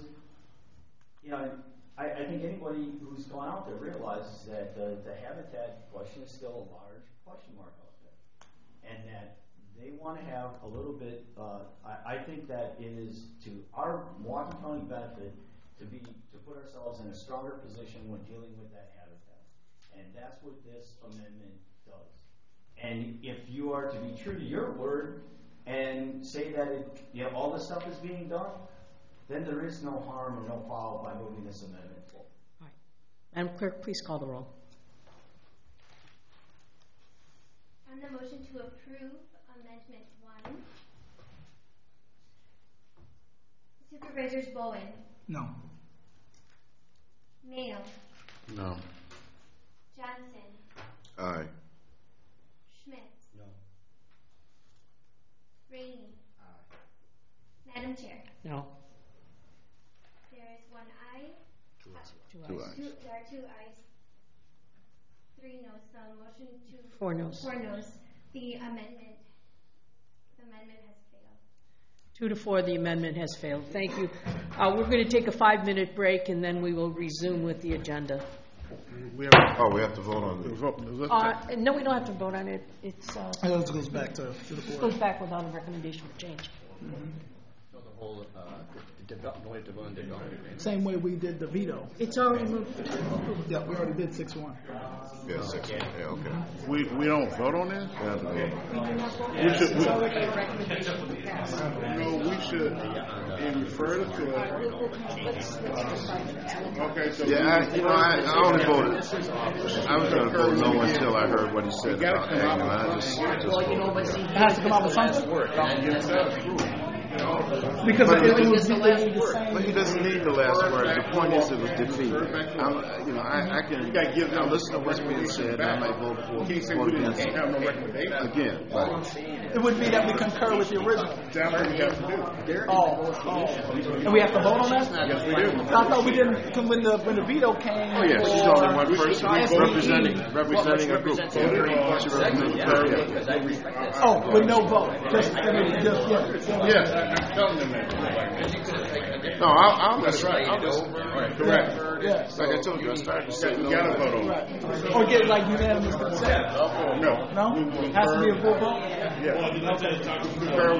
I think anybody who's gone out there realizes that the habitat question is still a large question mark out there. And that they want to have a little bit, I think that it is to our Milwaukee County benefit to put ourselves in a stronger position when dealing with that habitat. And that's what this amendment does. And if you are to be true to your word and say that all this stuff is being done, then there is no harm or no foul by moving this amendment forward.
All right. Madam Clerk, please call the roll.
On the motion to approve Amendment 1, Supervisors Bowen,
No.
Mayo,
No.
Johnson,
Aye.
Schmidt,
No.
Rainey. Madam Chair,
No.
there is one aye.
Two ayes.
There are 2 ayes. 3 noes. The motion to
4 noes.
4 noes. The amendment has failed.
2 to 4, the amendment has failed. Thank you. We're going to take a 5-minute break, and then we will resume with the agenda.
We have to vote on it.
No, we don't have to vote on it. It
goes back to the board.
Goes back without a recommendation for change.
So the whole,
Same way we did the veto.
It's already moved.
Yeah, we already did 6-1.
Yeah, 6-1. Yeah, okay.
We don't vote on this?
We should.
We should refer to it. Okay, so
I only voted. I was going to vote no until I heard what he said about Agnew. I just
It has to come out with something.
Because but he doesn't need the last word. The point is, it was defeated. I can listen to what's being said. I might vote for against again. But
it would be that we concur with the original.
That's what we have to do.
And we have to vote on that?
Yes, we do.
I thought we didn't when the veto came.
oh yeah, she's only one person representing a group. She represents the area.
Oh, with no vote. Just
Yes. I'm telling them that.
No, I'll
That's right. Correct.
Yes.
Like I told you, I started to say
You gotta vote on it.
Or get like unanimous consent.
No.
No? Has to be a full vote?
Yes.